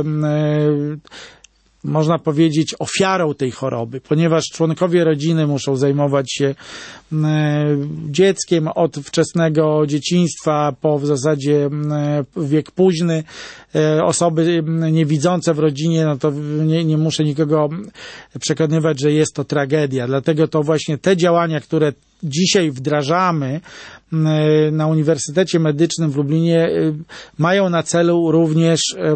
można powiedzieć, ofiarą tej choroby, ponieważ członkowie rodziny muszą zajmować się dzieckiem od wczesnego dzieciństwa po w zasadzie wiek późny. Osoby niewidzące w rodzinie, no to nie muszę nikogo przekonywać, że jest to tragedia. Dlatego to właśnie te działania, które dzisiaj wdrażamy na Uniwersytecie Medycznym w Lublinie, mają na celu również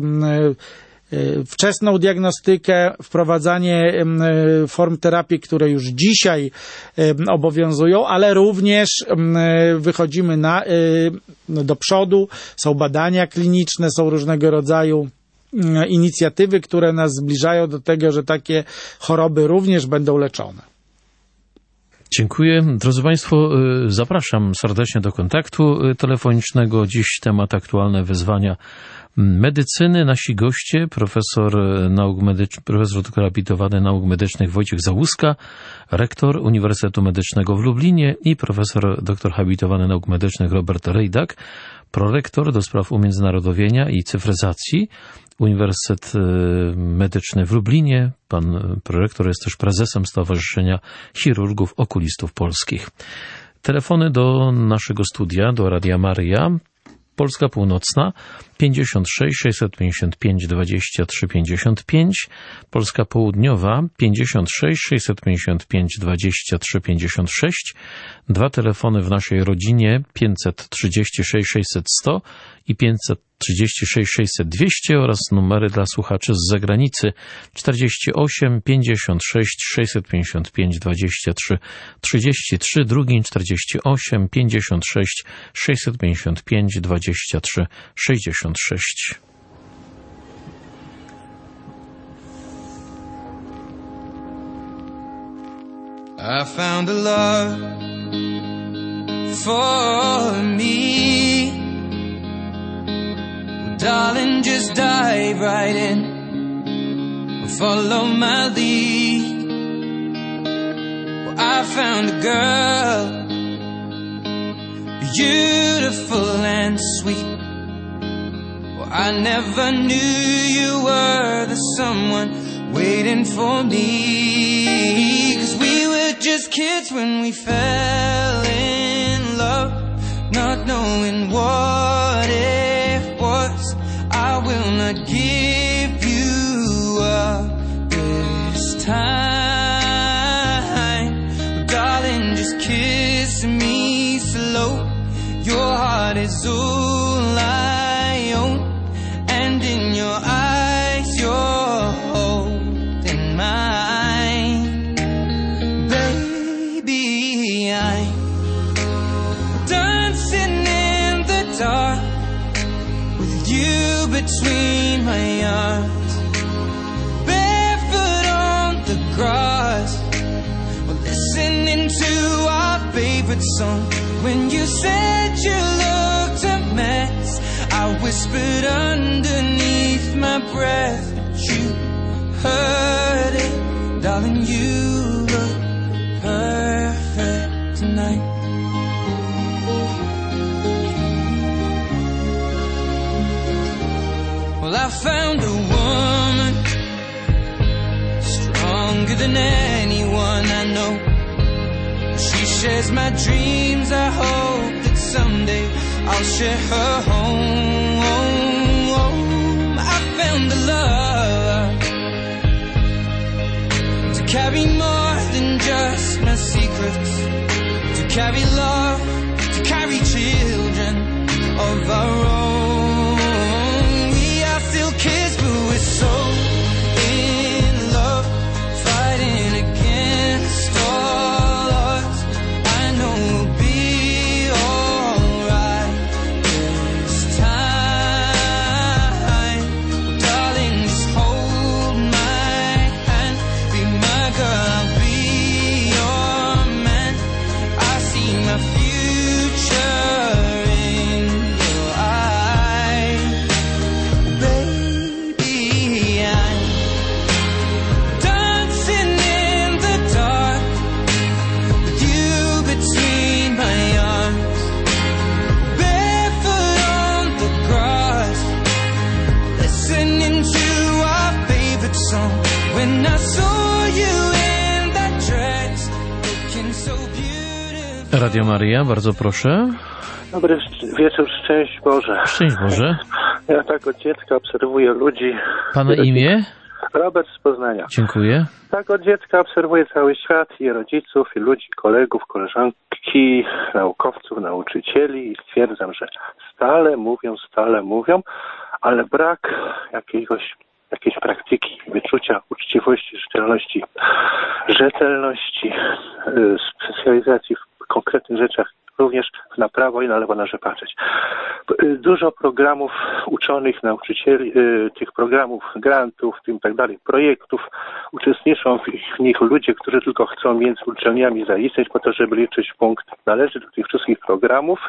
wczesną diagnostykę, wprowadzanie form terapii, które już dzisiaj obowiązują, ale również wychodzimy do przodu, są badania kliniczne, są różnego rodzaju inicjatywy, które nas zbliżają do tego, że takie choroby również będą leczone. Dziękuję. Drodzy Państwo, zapraszam serdecznie do kontaktu telefonicznego. Dziś temat aktualne wyzwania medycyny. Nasi goście, profesor doktor habilitowany nauk medycznych Wojciech Załuska, rektor Uniwersytetu Medycznego w Lublinie i profesor doktor habilitowany nauk medycznych Robert Rejdak, prorektor do spraw umiędzynarodowienia i cyfryzacji, Uniwersytet Medyczny w Lublinie. Pan prorektor jest też prezesem Stowarzyszenia Chirurgów Okulistów Polskich. Telefony do naszego studia, do Radia Maryja. Polska Północna 56 655 23 55, Polska Południowa 56 655 23 56, 2 telefony w naszej rodzinie 536 600 100 i 536 600 200 oraz numery dla słuchaczy z zagranicy 48 56 655 23 33, drugi 48 56 655 23 66. I found a love for me. Well, darling, just dive right in. follow my lead. Well, I found a girl, beautiful and sweet. Well, I never knew you were the someone waiting for me. 'Cause we were just kids when we fell in love, not knowing what it was. I will not give you up this time. Well, darling, just kiss me slow. Your heart is all I own, and in your eyes you're holding mine. Baby, I'm dancing in the dark with you between my arms, barefoot on the grass. We're listening to our favorite song. When you said you looked a mess, I whispered underneath my breath, but you heard it. Darling, you look perfect tonight. Well, I found a woman stronger than anyone I know. She shares my dreams. I hope that someday I'll share her home. I found a love to carry more than just my secrets, to carry love, to carry children of our own. We are still kids, but we're so in love, fighting against all odds. I know we'll be alright this time. Darling, just hold my hand, be my girl, I'll be your man. I see my future in your eyes. Baby, I'm dancing in the dark with you between my arms, barefoot on the grass, listening to our favorite song. When I saw you in that dress, looking so beautiful. Radio Maria, bardzo proszę. Dobry wieczór, szczęść Boże. Szczęść Boże. Ja tak od dziecka obserwuję ludzi. Pana imię? Robert z Poznania. Dziękuję. Tak od dziecka obserwuję cały świat i rodziców, i ludzi, kolegów, koleżanki, naukowców, nauczycieli i stwierdzam, że stale mówią, ale brak jakiejś praktyki, wyczucia, uczciwości, szczerości, rzetelności, specjalizacji w konkretnych rzeczach, również na prawo i na lewo należy patrzeć. Dużo programów uczonych, nauczycieli, tych programów, grantów, tym tak dalej, projektów, uczestniczą w nich ludzie, którzy tylko chcą między uczelniami zaistnieć po to, żeby liczyć punkt. Należy do tych wszystkich programów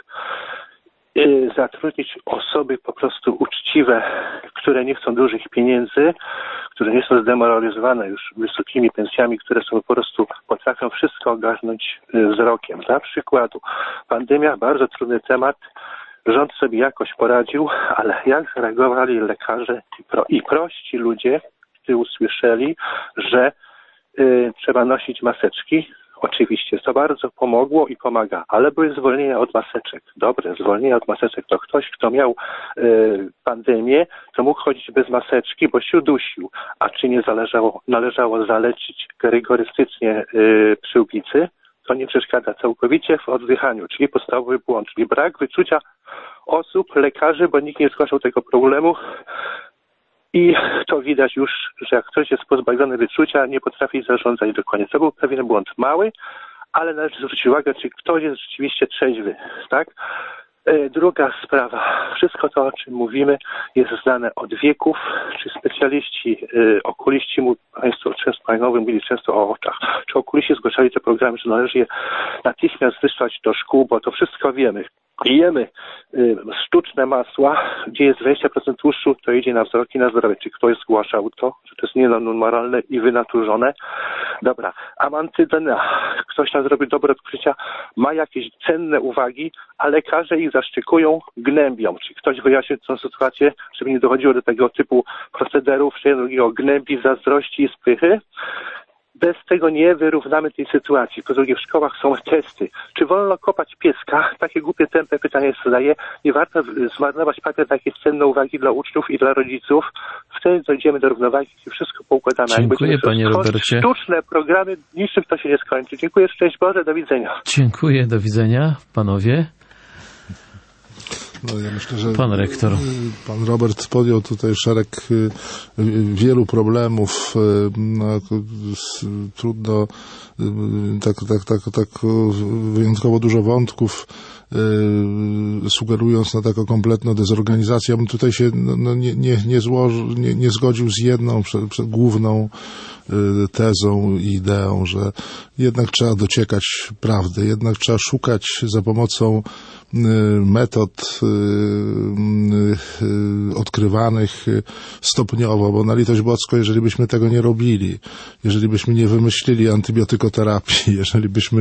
zatrudnić osoby po prostu uczciwe, które nie chcą dużych pieniędzy, które nie są zdemoralizowane już wysokimi pensjami, które są po prostu potrafią wszystko ogarnąć wzrokiem. Dla przykładu, pandemia, bardzo trudny temat, rząd sobie jakoś poradził, ale jak zareagowali lekarze i prości ludzie, gdy usłyszeli, że trzeba nosić maseczki. Oczywiście to bardzo pomogło i pomaga, ale były zwolnienia od maseczek. Dobre, zwolnienia od maseczek. To ktoś, kto miał pandemię, to mógł chodzić bez maseczki, bo się udusił. A czy nie należało zalecić rygorystycznie przyłbicy? To nie przeszkadza całkowicie w oddychaniu, czyli podstawowy błąd, czyli brak wyczucia osób, lekarzy, bo nikt nie zgłaszał tego problemu. I to widać już, że jak ktoś jest pozbawiony wyczucia, nie potrafi zarządzać dokładnie. To był pewien błąd mały, ale należy zwrócić uwagę, czy ktoś jest rzeczywiście trzeźwy, tak? Druga sprawa. Wszystko to, o czym mówimy, jest znane od wieków. Czy specjaliści, okuliści, mówili często o oczach. Czy okuliści zgłaszali te programy, że należy je natychmiast wysłać do szkół, bo to wszystko wiemy. i jemy sztuczne masła, gdzie jest 20% tłuszczu, to idzie na wzrok i na zdrowie. Czy ktoś zgłaszał to, że to jest nienormalne i wynaturzone? Dobra. Amantydena. Ktoś tam zrobił dobre odkrycia, ma jakieś cenne uwagi, a lekarze ich zaszczykują, gnębią. Czy ktoś wyjaśnił tę sytuację, żeby nie dochodziło do tego typu procederów, że jeden drugiego gnębi, zazdrości i spychy? Bez tego nie wyrównamy tej sytuacji. Po drugie, w szkołach są testy. Czy wolno kopać pieska? Takie głupie, tępe pytanie zadaję. Nie warto zmarnować papier na jakieś cenne uwagi dla uczniów i dla rodziców. Wtedy dojdziemy do równowagi i wszystko poukładane. Dziękuję, panie Robercie. Sztuczne programy, niczym to się nie skończy. Dziękuję, szczęść Boże, do widzenia. Dziękuję, do widzenia, panowie. No, ja myślę, że pan rektor. Pan Robert podjął tutaj szereg wielu problemów. No, trudno, tak wyjątkowo dużo wątków, sugerując na taką kompletną dezorganizację. Ja bym tutaj się nie zgodził z jedną główną tezą i ideą, że jednak trzeba dociekać prawdy, jednak trzeba szukać za pomocą metod odkrywanych stopniowo, bo na litość boską, jeżeli byśmy tego nie robili, jeżeli byśmy nie wymyślili antybiotykoterapii, jeżeli byśmy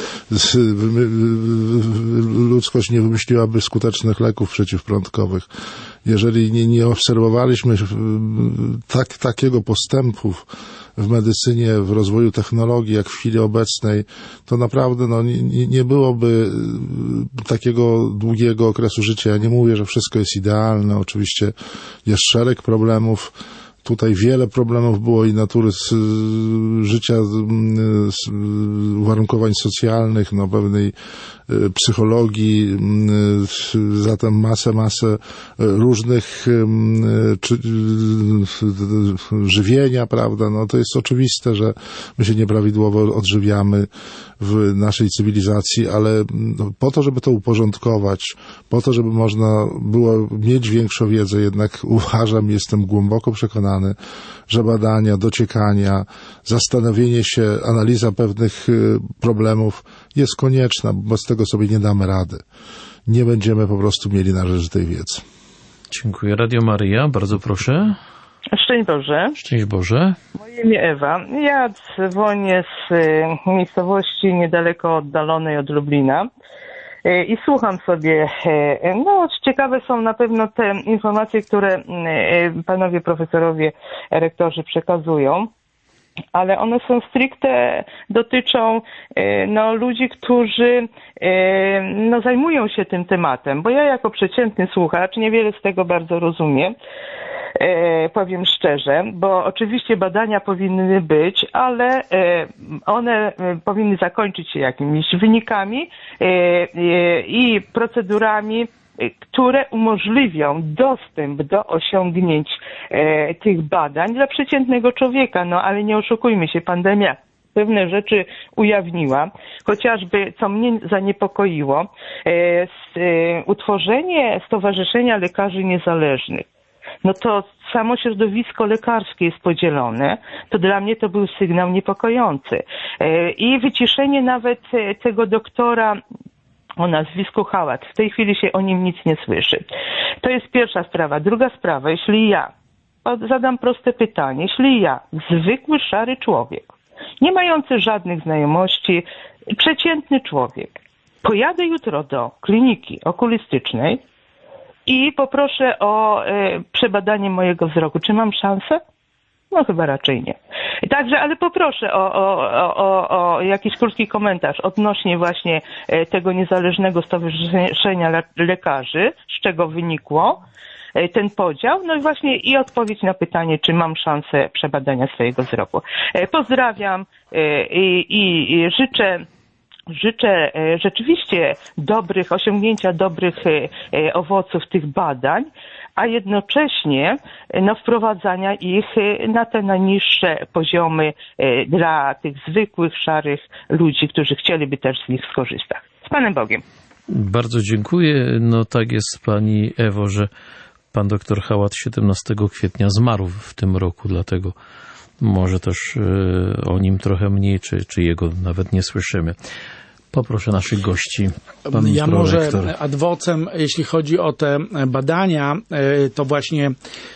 ludzkość nie wymyśliłaby skutecznych leków przeciwprądkowych, jeżeli nie obserwowaliśmy takiego postępu w medycynie, w rozwoju technologii, jak w chwili obecnej, to naprawdę nie byłoby takiego długiego okresu życia. Ja nie mówię, że wszystko jest idealne. Oczywiście jest szereg problemów. Tutaj wiele problemów było i natury życia, uwarunkowań socjalnych, pewnej psychologii, zatem masę różnych żywienia, prawda? To jest oczywiste, że my się nieprawidłowo odżywiamy w naszej cywilizacji, ale po to, żeby to uporządkować, po to, żeby można było mieć większą wiedzę, jednak uważam, jestem głęboko przekonany, że badania, dociekania, zastanowienie się, analiza pewnych problemów jest konieczna, bo bez tego sobie nie damy rady. Nie będziemy po prostu mieli należytej wiedzy. Dziękuję. Radio Maryja, bardzo proszę. Szczęść Boże. Szczęść Boże. Moje imię Ewa. Ja dzwonię z miejscowości niedaleko oddalonej od Lublina i słucham sobie. Ciekawe są na pewno te informacje, które panowie profesorowie, rektorzy przekazują, ale one są stricte, dotyczą ludzi, którzy zajmują się tym tematem, bo ja jako przeciętny słuchacz niewiele z tego bardzo rozumiem. Powiem szczerze, bo oczywiście badania powinny być, ale one powinny zakończyć się jakimiś wynikami i procedurami, które umożliwią dostęp do osiągnięć tych badań dla przeciętnego człowieka. Ale nie oszukujmy się, pandemia pewne rzeczy ujawniła, chociażby, co mnie zaniepokoiło, utworzenie Stowarzyszenia Lekarzy Niezależnych. To samo środowisko lekarskie jest podzielone, to dla mnie to był sygnał niepokojący. I wyciszenie nawet tego doktora o nazwisku Hałat. W tej chwili się o nim nic nie słyszy. To jest pierwsza sprawa. Druga sprawa, jeśli ja, zadam proste pytanie, jeśli ja, zwykły szary człowiek, nie mający żadnych znajomości, przeciętny człowiek, pojadę jutro do kliniki okulistycznej i poproszę o przebadanie mojego wzroku. Czy mam szansę? Chyba raczej nie. Także, ale poproszę o jakiś krótki komentarz odnośnie właśnie tego niezależnego stowarzyszenia lekarzy, z czego wynikło ten podział, i odpowiedź na pytanie, czy mam szansę przebadania swojego wzroku. Pozdrawiam i życzę rzeczywiście osiągnięcia dobrych owoców tych badań, a jednocześnie wprowadzania ich na te najniższe poziomy dla tych zwykłych, szarych ludzi, którzy chcieliby też z nich skorzystać. Z Panem Bogiem. Bardzo dziękuję. Tak jest, pani Ewo, że pan doktor Hałat 17 kwietnia zmarł w tym roku, dlatego może też o nim trochę mniej, czy jego nawet nie słyszymy. Poproszę naszych gości. Ja może ad vocem, jeśli chodzi o te badania, to właśnie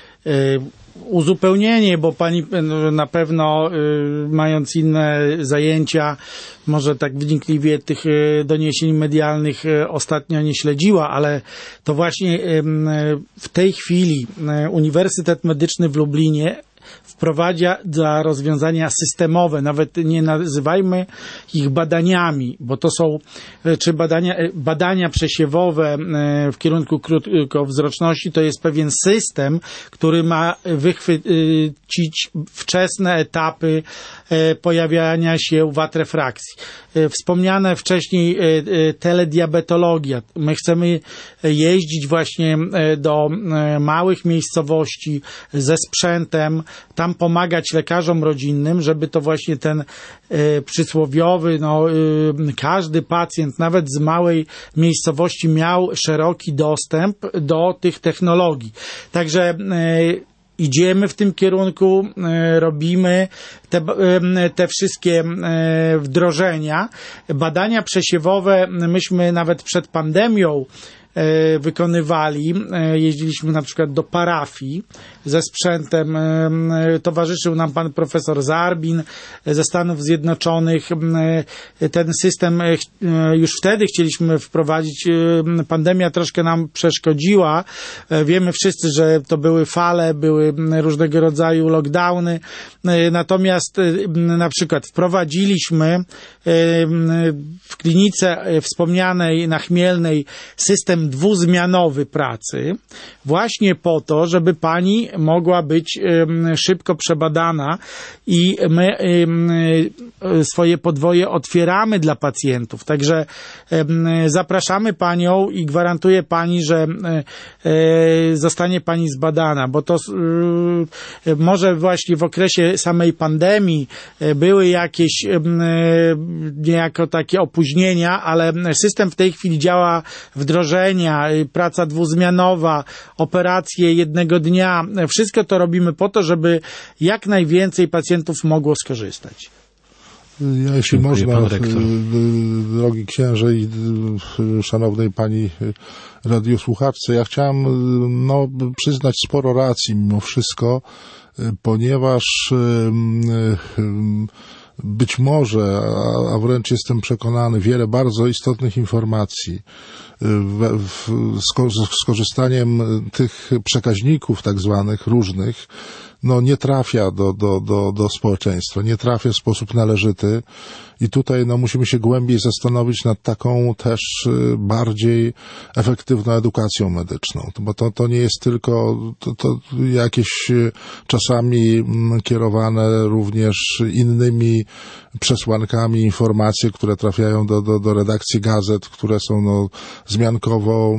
uzupełnienie, bo pani na pewno, mając inne zajęcia, może tak wnikliwie tych doniesień medialnych ostatnio nie śledziła, ale to właśnie w tej chwili Uniwersytet Medyczny w Lublinie wprowadza za rozwiązania systemowe, nawet nie nazywajmy ich badaniami, bo to są czy badania przesiewowe w kierunku krótkowzroczności, to jest pewien system, który ma wychwycić wczesne etapy pojawiania się wad refrakcji. Wspomniane wcześniej telediabetologia. My chcemy jeździć właśnie do małych miejscowości ze sprzętem, tam pomagać lekarzom rodzinnym, żeby to właśnie ten przysłowiowy, każdy pacjent, nawet z małej miejscowości, miał szeroki dostęp do tych technologii. Także idziemy w tym kierunku, robimy te wszystkie wdrożenia. Badania przesiewowe myśmy nawet przed pandemią wykonywali. Jeździliśmy na przykład do parafii ze sprzętem. Towarzyszył nam pan profesor Zarbin ze Stanów Zjednoczonych. Ten system już wtedy chcieliśmy wprowadzić. Pandemia troszkę nam przeszkodziła. Wiemy wszyscy, że to były fale, były różnego rodzaju lockdowny. Natomiast na przykład wprowadziliśmy w klinice wspomnianej na Chmielnej system dwuzmianowy pracy, właśnie po to, żeby pani mogła być szybko przebadana i my swoje podwoje otwieramy dla pacjentów. Także zapraszamy panią i gwarantuję pani, że zostanie pani zbadana, bo to może właśnie w okresie samej pandemii były jakieś niejako takie opóźnienia, ale system w tej chwili działa, wdrożenia, praca dwuzmianowa, operacje jednego dnia. Wszystko to robimy po to, żeby jak najwięcej pacjentów mogło skorzystać. Ja, jeśli można, drogi księże i szanownej pani radiosłuchaczce, ja chciałem przyznać sporo racji mimo wszystko, ponieważ być może, a wręcz jestem przekonany, wiele bardzo istotnych informacji z korzystaniem tych przekaźników tak zwanych różnych, nie trafia do społeczeństwa, nie trafia w sposób należyty i tutaj musimy się głębiej zastanowić nad taką też bardziej efektywną edukacją medyczną, bo to nie jest tylko to jakieś czasami kierowane również innymi przesłankami informacje, które trafiają do redakcji gazet, które są wzmiankowo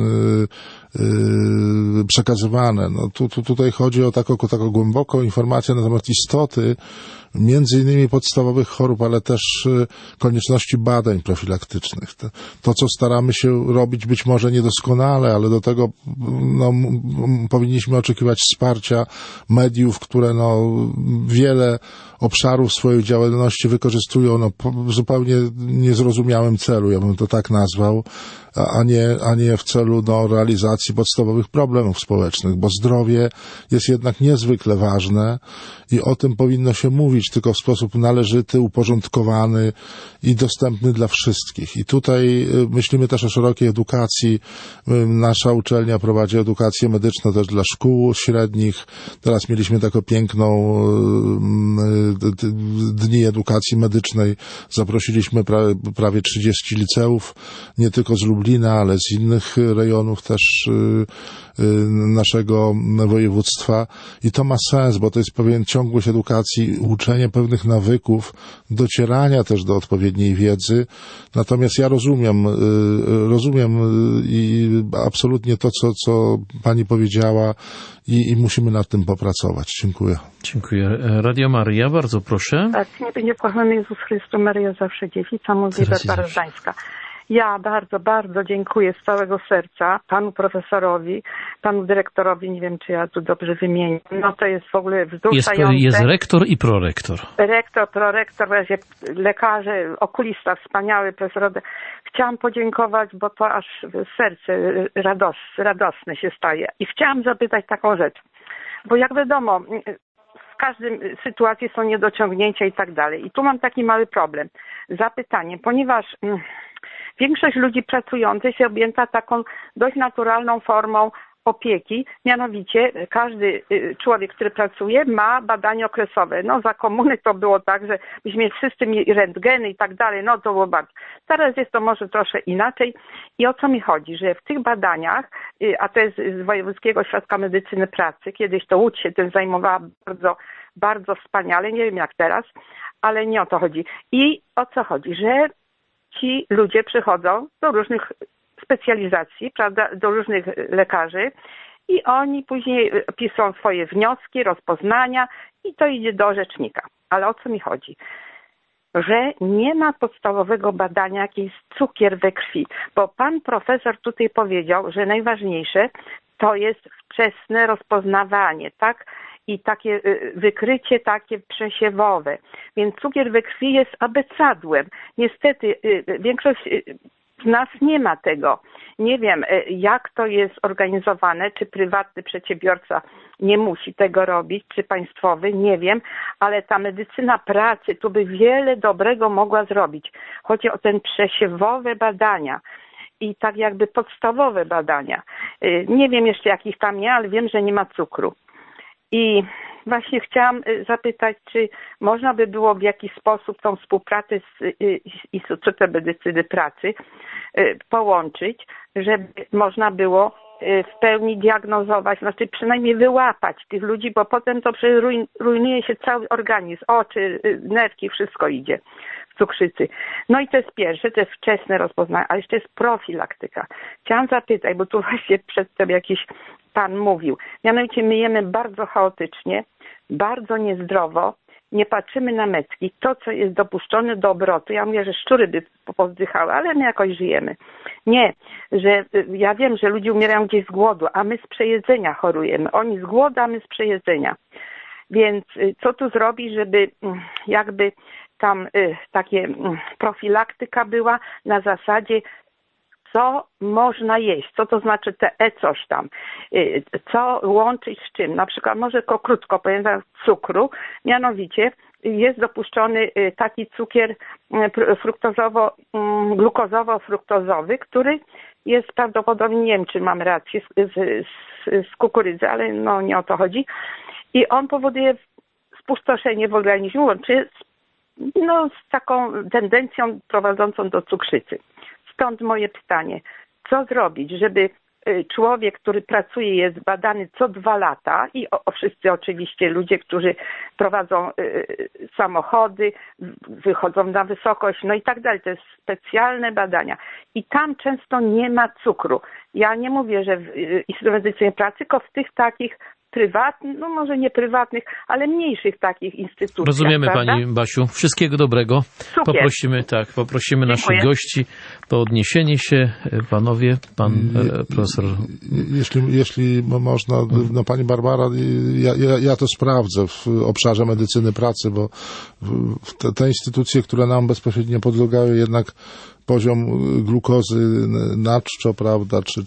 przekazywane. Tutaj chodzi o taką głęboką informację na temat istoty między innymi podstawowych chorób, ale też konieczności badań profilaktycznych. To, co staramy się robić, być może niedoskonale, ale do tego powinniśmy oczekiwać wsparcia mediów, które wiele obszarów swojej działalności wykorzystują w zupełnie niezrozumiałym celu, ja bym to tak nazwał, a nie w celu realizacji podstawowych problemów społecznych, bo zdrowie jest jednak niezwykle ważne i o tym powinno się mówić, tylko w sposób należyty, uporządkowany i dostępny dla wszystkich. I tutaj myślimy też o szerokiej edukacji. Nasza uczelnia prowadzi edukację medyczną też dla szkół średnich. Teraz mieliśmy taką piękną dni edukacji medycznej. Zaprosiliśmy prawie 30 liceów, nie tylko z Lublina, ale z innych rejonów też naszego województwa i to ma sens, bo to jest pewien ciągłość edukacji, uczenie pewnych nawyków, docierania też do odpowiedniej wiedzy. Natomiast ja rozumiem i absolutnie to, co pani powiedziała i musimy nad tym popracować. Dziękuję. Dziękuję. Radio Maryja, bardzo proszę. Tak, nie będzie pochwalony Jezus Chrystus, Maryja zawsze dziewica, mówi Barbara Żańska. Ja bardzo, bardzo dziękuję z całego serca panu profesorowi, panu dyrektorowi, nie wiem, czy ja tu dobrze wymienię. No to jest w ogóle wzruszające. Jest rektor i prorektor. Rektor, prorektor, lekarze, okulista, wspaniały profesor. Chciałam podziękować, bo to aż serce radosne się staje. I chciałam zapytać taką rzecz, bo jak wiadomo, w każdej sytuacji są niedociągnięcia i tak dalej. I tu mam taki mały problem. Zapytanie, ponieważ większość ludzi pracujących jest objęta taką dość naturalną formą opieki, mianowicie każdy człowiek, który pracuje, ma badania okresowe. No za komuny to było tak, że myśmy wszyscy mieli rentgeny i tak dalej, no to było bardzo. Teraz jest to może troszkę inaczej i o co mi chodzi, że w tych badaniach, a to jest z Wojewódzkiego Ośrodka Medycyny Pracy, kiedyś to Łódź się tym zajmowała bardzo, bardzo wspaniale, nie wiem jak teraz, ale nie o to chodzi. I o co chodzi, że ci ludzie przychodzą do różnych specjalizacji, prawda, do różnych lekarzy i oni później piszą swoje wnioski, rozpoznania i to idzie do rzecznika. Ale o co mi chodzi? Że nie ma podstawowego badania, jaki jest cukier we krwi, bo pan profesor tutaj powiedział, że najważniejsze to jest wczesne rozpoznawanie, tak? I takie wykrycie takie przesiewowe. Więc cukier we krwi jest abecadłem. Niestety większość z nas nie ma tego. Nie wiem, jak to jest organizowane, czy prywatny przedsiębiorca nie musi tego robić, czy państwowy, nie wiem, ale ta medycyna pracy tu by wiele dobrego mogła zrobić. Chodzi o te przesiewowe badania i tak jakby podstawowe badania. Nie wiem jeszcze jakich tam nie, ale wiem, że nie ma cukru. I właśnie chciałam zapytać, czy można by było w jakiś sposób tą współpracę z Instytutem Medycyny Pracy połączyć, żeby można było w pełni diagnozować, znaczy przynajmniej wyłapać tych ludzi, bo potem to rujnuje się cały organizm, oczy, nerki, wszystko idzie w cukrzycy. No i to jest pierwsze, to jest wczesne rozpoznanie, a jeszcze jest profilaktyka. Chciałam zapytać, bo tu właśnie przedtem jakiś pan mówił, mianowicie my jemy bardzo chaotycznie, bardzo niezdrowo, nie patrzymy na metki, to co jest dopuszczone do obrotu, ja mówię, że szczury by powzdychały, ale my jakoś żyjemy. Nie, że ja wiem, że ludzie umierają gdzieś z głodu, a my z przejedzenia chorujemy. Oni z głodu, a my z przejedzenia. Więc co tu zrobić, żeby jakby tam takie profilaktyka była na zasadzie, co można jeść, co to znaczy te coś tam, co łączyć z czym. Na przykład może tylko krótko powiem cukru, mianowicie jest dopuszczony taki cukier glukozowo-fruktozowy, który jest prawdopodobnie, nie wiem czy mam rację, z kukurydzy, ale no nie o to chodzi. I on powoduje spustoszenie w organizmie, łączy z taką tendencją prowadzącą do cukrzycy. Stąd moje pytanie, co zrobić, żeby człowiek, który pracuje, jest badany co 2 lata i wszyscy oczywiście ludzie, którzy prowadzą samochody, wychodzą na wysokość, no i tak dalej, to jest specjalne badania. I tam często nie ma cukru. Ja nie mówię, że w Instytucie Medycyny Pracy, tylko w tych takich prywatnych, no może nie prywatnych, ale mniejszych takich instytucjach. Rozumiemy, prawda? Pani Basiu. Wszystkiego dobrego. Poprosimy naszych gości o odniesienie się. Panowie, pan profesor. Jeśli można, no Pani Barbara, ja to sprawdzę w obszarze medycyny pracy, bo te instytucje, które nam bezpośrednio podlegały, jednak poziom glukozy nadczczo, prawda, czy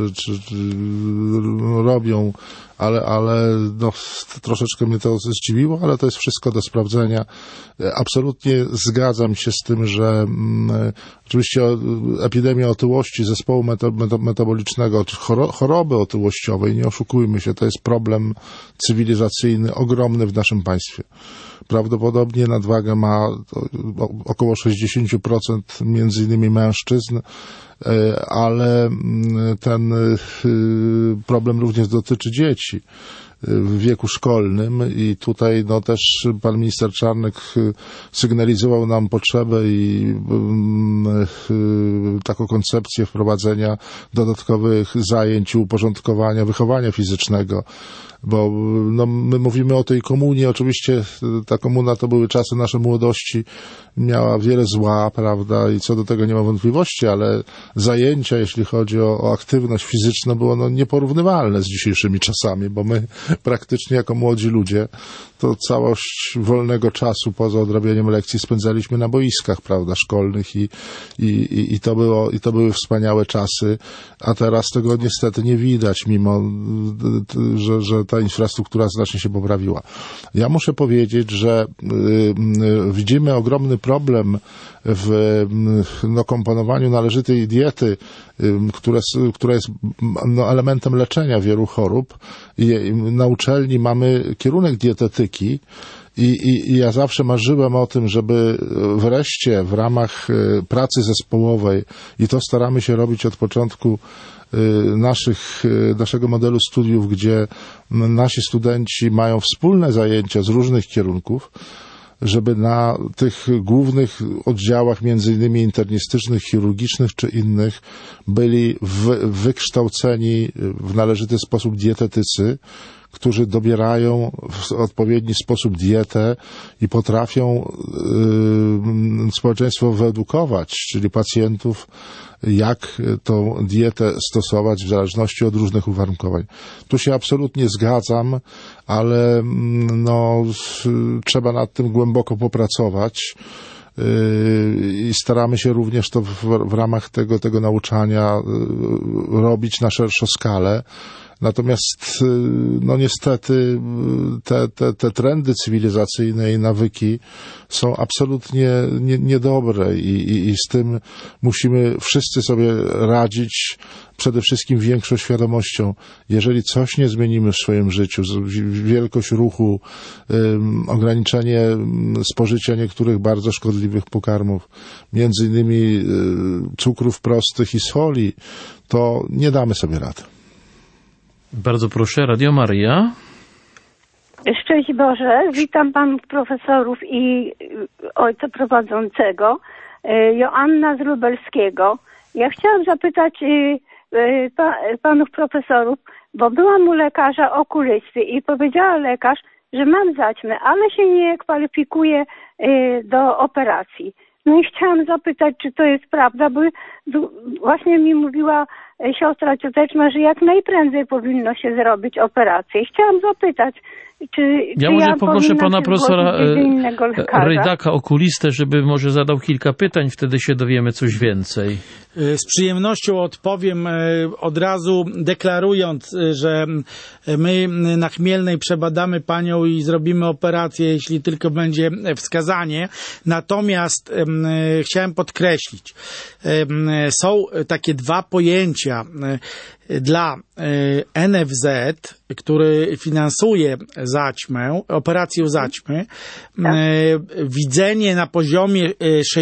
robią, ale no, troszeczkę mnie to zdziwiło, ale to jest wszystko do sprawdzenia. Absolutnie zgadzam się z tym, że oczywiście epidemia otyłości, zespołu metabolicznego, czy choroby otyłościowej, nie oszukujmy się, to jest problem cywilizacyjny ogromny w naszym państwie. Prawdopodobnie nadwagę ma około 60% między innymi mężczyzn, ale ten problem również dotyczy dzieci. w wieku szkolnym i tutaj no też pan minister Czarnek sygnalizował nam potrzebę i taką koncepcję wprowadzenia dodatkowych zajęć, uporządkowania, wychowania fizycznego, bo no, my mówimy o tej komunii, oczywiście ta komuna to były czasy naszej młodości, miała wiele zła, prawda, i co do tego nie ma wątpliwości, ale zajęcia, jeśli chodzi o aktywność fizyczną, było no nieporównywalne z dzisiejszymi czasami, bo my praktycznie jako młodzi ludzie to całość wolnego czasu poza odrabianiem lekcji spędzaliśmy na boiskach, prawda, szkolnych i to były wspaniałe czasy, a teraz tego niestety nie widać, mimo że ta infrastruktura znacznie się poprawiła. Ja muszę powiedzieć, że widzimy ogromny problem w komponowaniu należytej diety, która jest elementem leczenia wielu chorób. Na uczelni mamy kierunek dietetyki i ja zawsze marzyłem o tym, żeby wreszcie w ramach pracy zespołowej, i to staramy się robić od początku naszego modelu studiów, gdzie nasi studenci mają wspólne zajęcia z różnych kierunków, żeby na tych głównych oddziałach, między innymi internistycznych, chirurgicznych czy innych, byli wykształceni w należyty sposób dietetycy, którzy dobierają w odpowiedni sposób dietę i potrafią społeczeństwo wyedukować, czyli pacjentów, jak tą dietę stosować w zależności od różnych uwarunkowań. Tu się absolutnie zgadzam, ale no, trzeba nad tym głęboko popracować i staramy się również to w ramach tego nauczania robić na szerszą skalę. Natomiast no niestety te trendy cywilizacyjne i nawyki są absolutnie niedobre i z tym musimy wszyscy sobie radzić, przede wszystkim większą świadomością. Jeżeli coś nie zmienimy w swoim życiu, wielkość ruchu, ograniczenie spożycia niektórych bardzo szkodliwych pokarmów, między innymi cukrów prostych i soli, to nie damy sobie rady. Bardzo proszę, Radio Maryja. Szczęść Boże, witam panów profesorów i ojca prowadzącego, Joanna z Lubelskiego. Ja chciałam zapytać panów profesorów, bo byłam u lekarza okulisty i powiedziała lekarz, że mam zaćmę, ale się nie kwalifikuję do operacji. No i chciałam zapytać, czy to jest prawda, bo właśnie mi mówiła siostra cioteczna, że jak najprędzej powinno się zrobić operację. I chciałam zapytać, ja może poproszę pana profesora Rejdaka, okulistę, żeby może zadał kilka pytań, wtedy się dowiemy coś więcej. Z przyjemnością odpowiem, od razu deklarując, że my na Chmielnej przebadamy panią i zrobimy operację, jeśli tylko będzie wskazanie. Natomiast chciałem podkreślić, są takie dwa pojęcia dla NFZ, który finansuje zaćmę, operację zaćmy. Widzenie na poziomie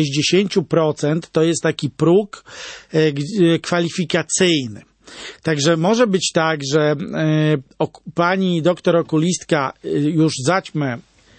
60% to jest taki próg kwalifikacyjny. Także może być tak, że pani doktor okulistka już zaćmę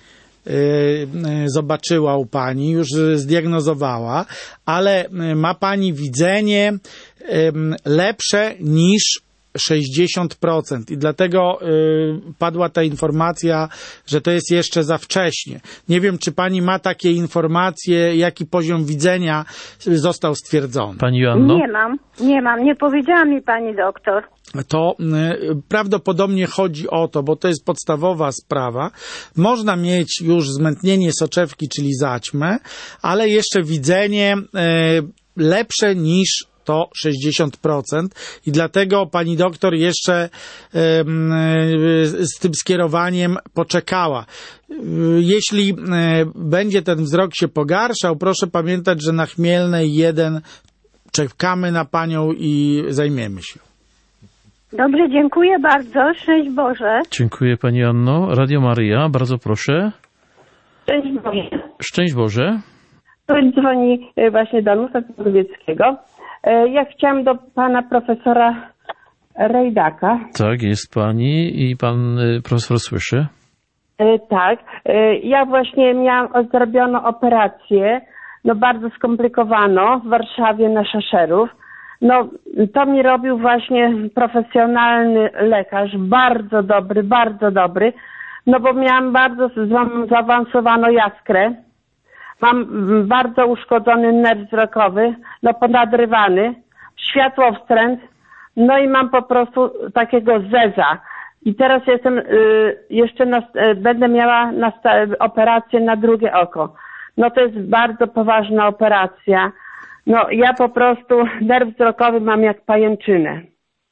zobaczyła u pani, już zdiagnozowała, ale ma pani widzenie lepsze niż 60% i dlatego padła ta informacja, że to jest jeszcze za wcześnie. Nie wiem, czy pani ma takie informacje, jaki poziom widzenia został stwierdzony. Pani Joanno? Nie mam, nie powiedziała mi pani doktor. To prawdopodobnie chodzi o to, bo to jest podstawowa sprawa. Można mieć już zmętnienie soczewki, czyli zaćmę, ale jeszcze widzenie lepsze niż to 60% i dlatego pani doktor jeszcze z tym skierowaniem poczekała. Jeśli będzie ten wzrok się pogarszał, proszę pamiętać, że na Chmielnej 1 czekamy na panią i zajmiemy się. Dobrze, dziękuję bardzo. Szczęść Boże. Dziękuję pani Anno. Radio Maryja, bardzo proszę. Szczęść Boże. Szczęść Boże. Tu dzwoni właśnie Danuta z Mazowieckiego. Ja chciałam do pana profesora Rejdaka. Tak, jest pani i pan profesor słyszy. Tak. Ja właśnie miałam zrobioną operację, no bardzo skomplikowaną w Warszawie na Szaszerów. No to mi robił właśnie profesjonalny lekarz, bardzo dobry, no bo miałam bardzo zaawansowaną jaskrę. Mam bardzo uszkodzony nerw wzrokowy, no ponadrywany, światłowstręt, no i mam po prostu takiego zeza. I teraz jestem będę miała operację na drugie oko. No to jest bardzo poważna operacja. No ja po prostu nerw wzrokowy mam jak pajęczynę.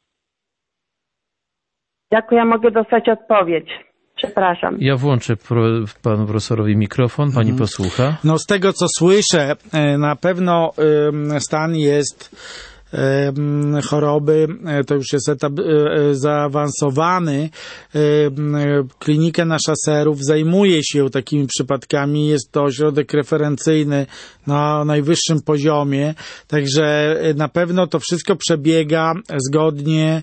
Jaką ja mogę dostać odpowiedź? Przepraszam. Ja włączę panu profesorowi mikrofon, pani posłucha. No z tego co słyszę, na pewno stan jest choroby, to już jest etap zaawansowany. Klinika na Szaserów zajmuje się takimi przypadkami. Jest to ośrodek referencyjny na najwyższym poziomie, także na pewno to wszystko przebiega zgodnie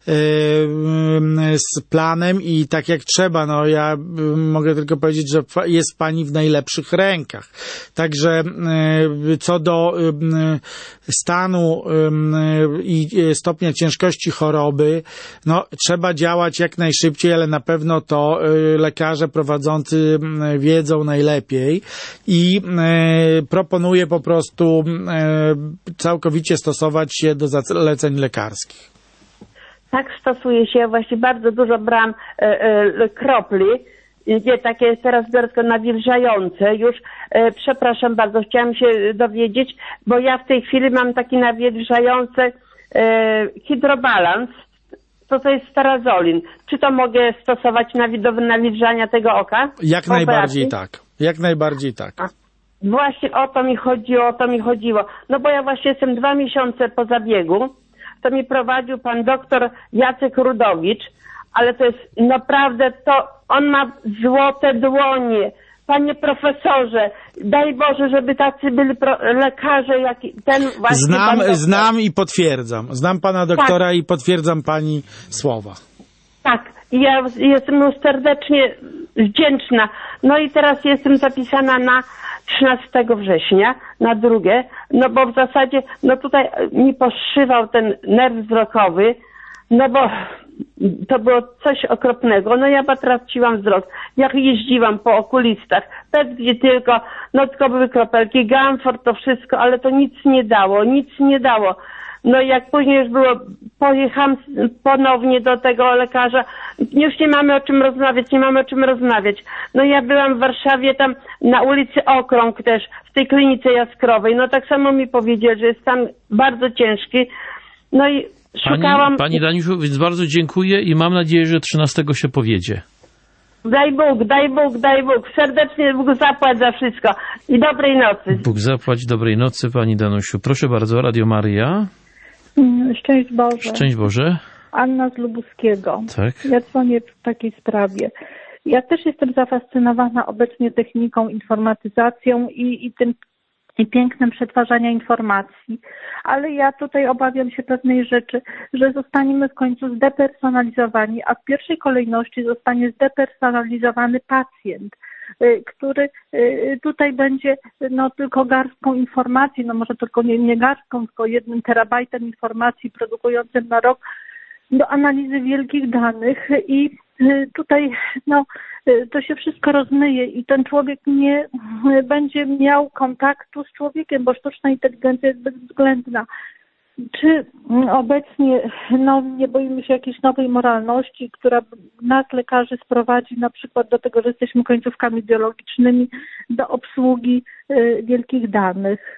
z planem i tak jak trzeba. No ja mogę tylko powiedzieć, że jest pani w najlepszych rękach. Także co do stanu i stopnia ciężkości choroby, no trzeba działać jak najszybciej, ale na pewno to lekarze prowadzący wiedzą najlepiej i proponuję po prostu całkowicie stosować się do zaleceń lekarskich. Tak, stosuję się. Właśnie bardzo dużo brałam kropli. Nie, takie teraz biorę tylko nawilżające. Już, przepraszam bardzo, chciałam się dowiedzieć, bo ja w tej chwili mam taki nawilżający hydrobalans. To jest sterazolin. Czy to mogę stosować do nawilżania tego oka? Jak najbardziej tak. Jak najbardziej tak. Właśnie o to mi chodziło. No bo ja właśnie jestem 2 miesiące po zabiegu. To mi prowadził pan doktor Jacek Rudowicz, ale to jest naprawdę on ma złote dłonie. Panie profesorze, daj Boże, żeby tacy byli lekarze, jak ten właśnie Znam i potwierdzam. Znam pana doktora i potwierdzam pani słowa. Tak, i ja jestem mu serdecznie wdzięczna. No i teraz jestem zapisana na 13 września, na drugie, no bo w zasadzie, no tutaj mi poszywał ten nerw wzrokowy, no bo to było coś okropnego. No ja traciłam wzrok. Jak jeździłam po okulistach, gdzie tylko były kropelki, Gamfort, to wszystko, ale to nic nie dało. No i jak później już było, pojechałam ponownie do tego lekarza, już nie mamy o czym rozmawiać. No ja byłam w Warszawie tam na ulicy Okrąg też, w tej klinice jaskrowej. No tak samo mi powiedzieli, że jest stan bardzo ciężki. No i szukałam... Pani Daniusiu, więc bardzo dziękuję i mam nadzieję, że 13 się powiedzie. Daj Bóg. Serdecznie Bóg zapłać za wszystko. I dobrej nocy. Bóg zapłać, dobrej nocy, pani Danusiu. Proszę bardzo, Radio Maryja. Szczęść Boże. Szczęść Boże. Anna z Lubuskiego. Tak. Ja dzwonię w takiej sprawie. Ja też jestem zafascynowana obecnie techniką, informatyzacją i tym pięknem przetwarzania informacji, ale ja tutaj obawiam się pewnej rzeczy, że zostaniemy w końcu zdepersonalizowani, a w pierwszej kolejności zostanie zdepersonalizowany pacjent, który tutaj będzie tylko garstką informacji, może tylko nie garstką, tylko 1 terabajtem informacji produkującym na rok do analizy wielkich danych i tutaj to się wszystko rozmyje i ten człowiek nie będzie miał kontaktu z człowiekiem, bo sztuczna inteligencja jest bezwzględna. Czy obecnie nie boimy się jakiejś nowej moralności, która nas, lekarzy, sprowadzi na przykład do tego, że jesteśmy końcówkami biologicznymi do obsługi wielkich danych?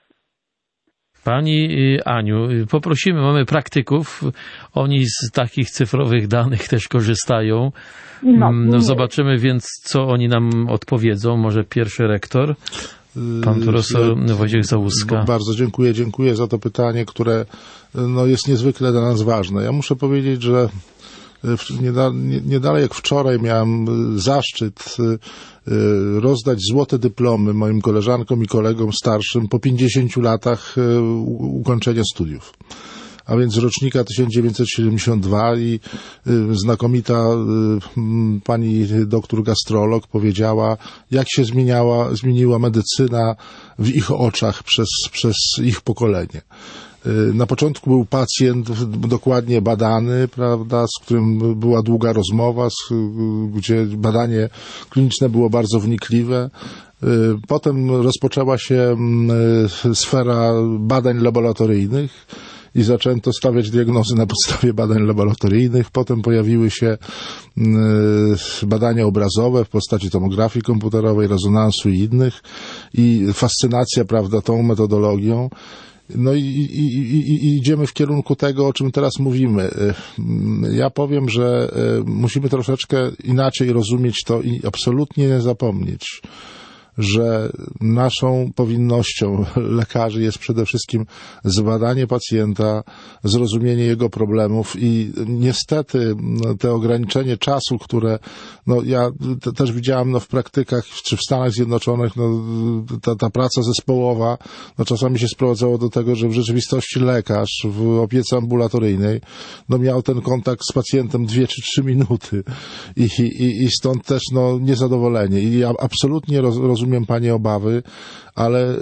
Pani Aniu, poprosimy, mamy praktyków, oni z takich cyfrowych danych też korzystają. Zobaczymy więc, co oni nam odpowiedzą. Może pierwszy rektor, pan profesor Wojciech Załuska. Bardzo dziękuję za to pytanie, które jest niezwykle dla nas ważne. Ja muszę powiedzieć, że nie dalej jak wczoraj miałem zaszczyt rozdać złote dyplomy moim koleżankom i kolegom starszym po 50 latach ukończenia studiów. a więc rocznika 1972 i znakomita pani doktor gastrolog powiedziała, jak się zmieniła medycyna w ich oczach przez ich pokolenie. Na początku był pacjent dokładnie badany, prawda, z którym była długa rozmowa, gdzie badanie kliniczne było bardzo wnikliwe. Potem rozpoczęła się sfera badań laboratoryjnych i zaczęto stawiać diagnozy na podstawie badań laboratoryjnych. Potem pojawiły się badania obrazowe w postaci tomografii komputerowej, rezonansu i innych i fascynacja, prawda, tą metodologią. No i idziemy w kierunku tego, o czym teraz mówimy. Ja powiem, że musimy troszeczkę inaczej rozumieć to i absolutnie nie zapomnieć, że naszą powinnością lekarzy jest przede wszystkim zbadanie pacjenta, zrozumienie jego problemów i niestety te ograniczenie czasu, które ja też widziałem w praktykach czy w Stanach Zjednoczonych, ta praca zespołowa czasami się sprowadzało do tego, że w rzeczywistości lekarz w opiece ambulatoryjnej miał ten kontakt z pacjentem 2 czy 3 minuty i stąd też niezadowolenie. I ja absolutnie rozumiem Pani obawy, ale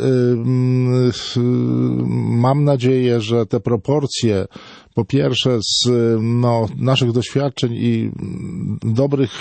mam nadzieję, że te proporcje, po pierwsze z naszych doświadczeń i dobrych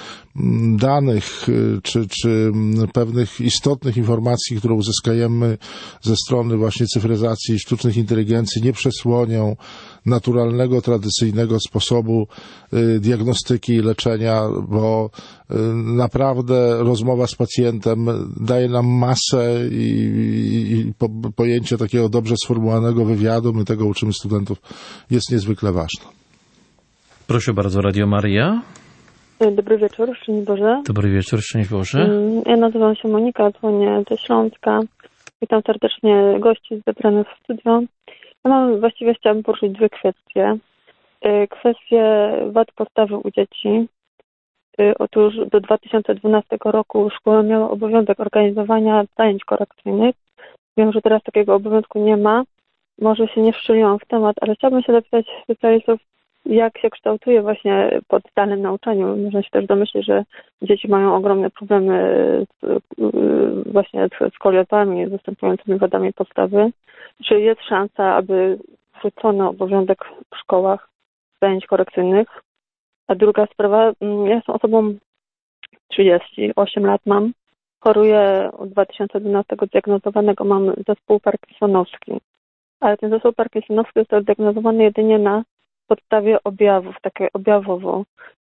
danych, czy pewnych istotnych informacji, które uzyskujemy ze strony właśnie cyfryzacji i sztucznych inteligencji, nie przesłonią naturalnego, tradycyjnego sposobu diagnostyki i leczenia, bo naprawdę rozmowa z pacjentem daje nam masę i pojęcie takiego dobrze sformułowanego wywiadu, my tego uczymy studentów, jest niezwykle ważne. Proszę bardzo, Radio Maryja. Dobry wieczór, szczęść Boże. Dobry wieczór, szczęść Boże. Ja nazywam się Monika, dzwonię ze Śląska. Witam serdecznie gości zebranych w studio. Właściwie chciałabym poruszyć 2 kwestie. Kwestię wad postawy u dzieci. Otóż do 2012 roku szkoła miała obowiązek organizowania zajęć korekcyjnych. Wiem, że teraz takiego obowiązku nie ma. Może się nie wszczeliłam w temat, ale chciałabym się zapytać specjalistów, jak się kształtuje właśnie pod zdalnym nauczaniu. Można się też domyślić, że dzieci mają ogromne problemy właśnie z skoliozami, występującymi wadami postawy. Czy jest szansa, aby wrzucono obowiązek w szkołach zajęć korekcyjnych? A druga sprawa, ja jestem osobą 38 lat mam, choruję od 2012 diagnozowanego, mam zespół parkinsonowski. Ale ten zespół parkinsonowski jest diagnozowany jedynie na podstawie objawów, takie objawowo.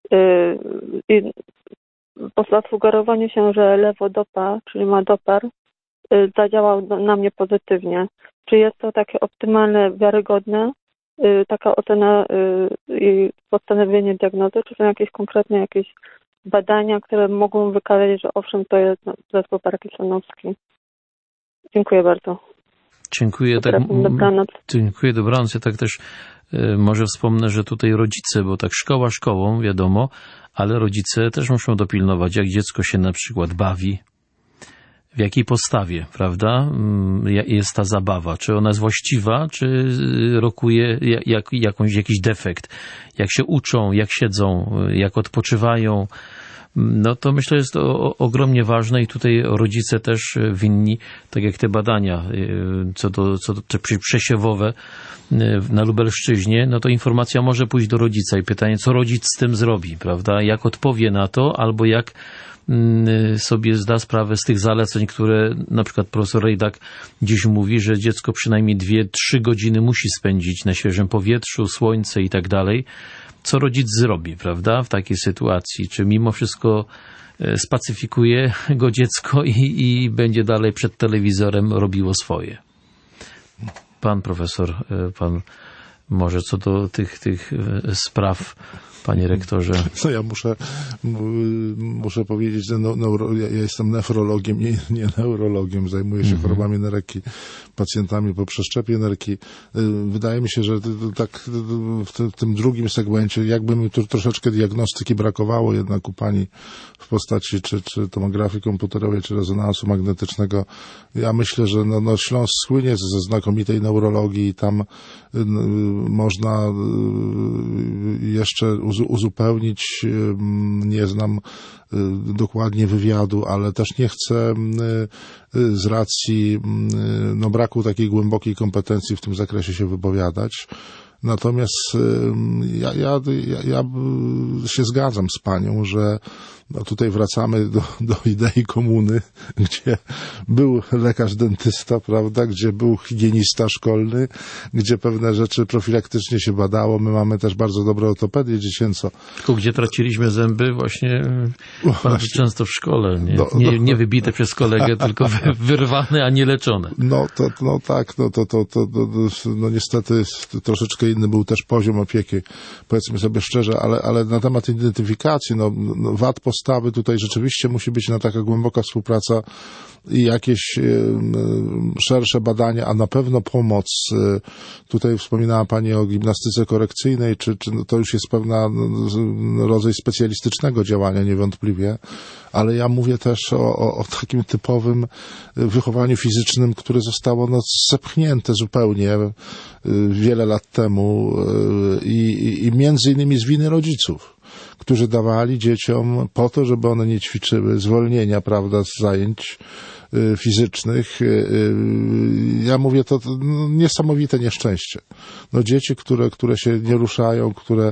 I po zasugerowaniu się, że lewodopa, czyli ma dopar, zadziałał na mnie pozytywnie. Czy jest to takie optymalne, wiarygodne, taka ocena i postanowienie diagnozy, czy są jakieś konkretne badania, które mogą wykazać, że owszem, to jest zespół parkinsonowski. Dziękuję bardzo. Dziękuję. Dobranoc. Dziękuję, dobranoc. Ja tak też może wspomnę, że tutaj rodzice, bo tak szkoła szkołą, wiadomo, ale rodzice też muszą dopilnować, jak dziecko się na przykład bawi, w jakiej postawie, prawda, jest ta zabawa, czy ona jest właściwa, czy rokuje jakiś defekt, jak się uczą, jak siedzą, jak odpoczywają. No to myślę, że jest to ogromnie ważne i tutaj rodzice też winni, tak jak te badania, co do przesiewowe na Lubelszczyźnie, no to informacja może pójść do rodzica i pytanie, co rodzic z tym zrobi, prawda, jak odpowie na to, albo jak sobie zda sprawę z tych zaleceń, które na przykład profesor Rejdak dziś mówi, że dziecko przynajmniej 2-3 godziny musi spędzić na świeżym powietrzu, słońce i tak dalej. Co rodzic zrobi, prawda, w takiej sytuacji? Czy mimo wszystko spacyfikuje go dziecko i będzie dalej przed telewizorem robiło swoje? Pan profesor, pan może co do tych spraw panie rektorze? No ja muszę powiedzieć, że ja jestem nefrologiem, nie neurologiem, zajmuję się chorobami nerki, pacjentami po przeszczepie nerki. Wydaje mi się, że tak w tym drugim segmencie, jakby mi tu troszeczkę diagnostyki brakowało jednak u pani w postaci czy tomografii komputerowej, czy rezonansu magnetycznego. Ja myślę, że Śląsk słynie ze znakomitej neurologii i tam można jeszcze uzupełnić, nie znam dokładnie wywiadu, ale też nie chcę z racji braku takiej głębokiej kompetencji w tym zakresie się wypowiadać. Natomiast ja się zgadzam z panią, że tutaj wracamy do idei komuny, gdzie był lekarz dentysta, prawda, gdzie był higienista szkolny, gdzie pewne rzeczy profilaktycznie się badało. My mamy też bardzo dobrą ortopedię dziecięcą. Tylko gdzie traciliśmy zęby właśnie bardzo często w szkole. Nie wybite przez kolegę, tylko wyrwane, a nie leczone. Niestety troszeczkę inny był też poziom opieki, powiedzmy sobie szczerze, ale na temat identyfikacji, wad postawy tutaj rzeczywiście musi być taka głęboka współpraca i jakieś szersze badania, a na pewno pomoc. Tutaj wspominała pani o gimnastyce korekcyjnej, czy to już jest pewna rodzaj specjalistycznego działania niewątpliwie, ale ja mówię też o takim typowym wychowaniu fizycznym, które zostało zepchnięte zupełnie wiele lat temu i między innymi z winy rodziców, którzy dawali dzieciom po to, żeby one nie ćwiczyły, zwolnienia, prawda, z zajęć fizycznych. Ja mówię, to niesamowite nieszczęście. Dzieci, które się nie ruszają, które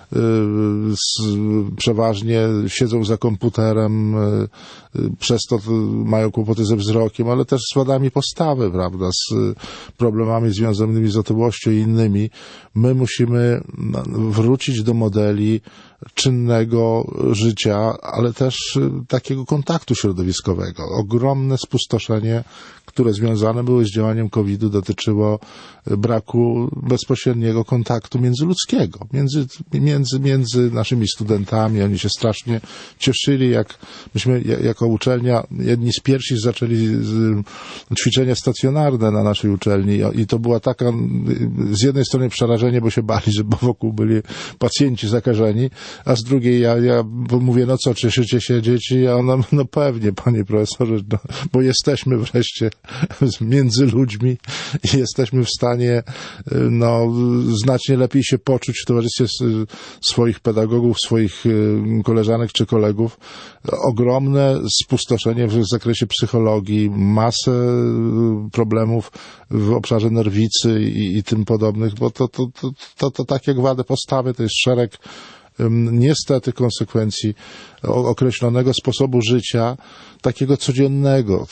przeważnie siedzą za komputerem, przez to mają kłopoty ze wzrokiem, ale też z wadami postawy, prawda, z problemami związanymi z otyłością i innymi. My musimy wrócić do modeli czynnego życia, ale też takiego kontaktu środowiskowego. Ogromne spustoszenie, które związane były z działaniem COVID-u, dotyczyło braku bezpośredniego kontaktu międzyludzkiego, między naszymi studentami. Oni się strasznie cieszyli, jak myśmy jako uczelnia, jedni z pierwszych zaczęli ćwiczenia stacjonarne na naszej uczelni i to była taka z jednej strony przerażenie, bo się bali, że wokół byli pacjenci zakażeni, a z drugiej ja mówię, co, cieszycie się dzieci? A ona, pewnie, panie profesorze, bo jesteśmy wreszcie między ludźmi i jesteśmy w stanie znacznie lepiej się poczuć w towarzystwie swoich pedagogów, swoich koleżanek czy kolegów. Ogromne spustoszenie w zakresie psychologii, masę problemów w obszarze nerwicy i tym podobnych, bo to tak jak wady postawy, to jest szereg niestety konsekwencji określonego sposobu życia, takiego codziennego.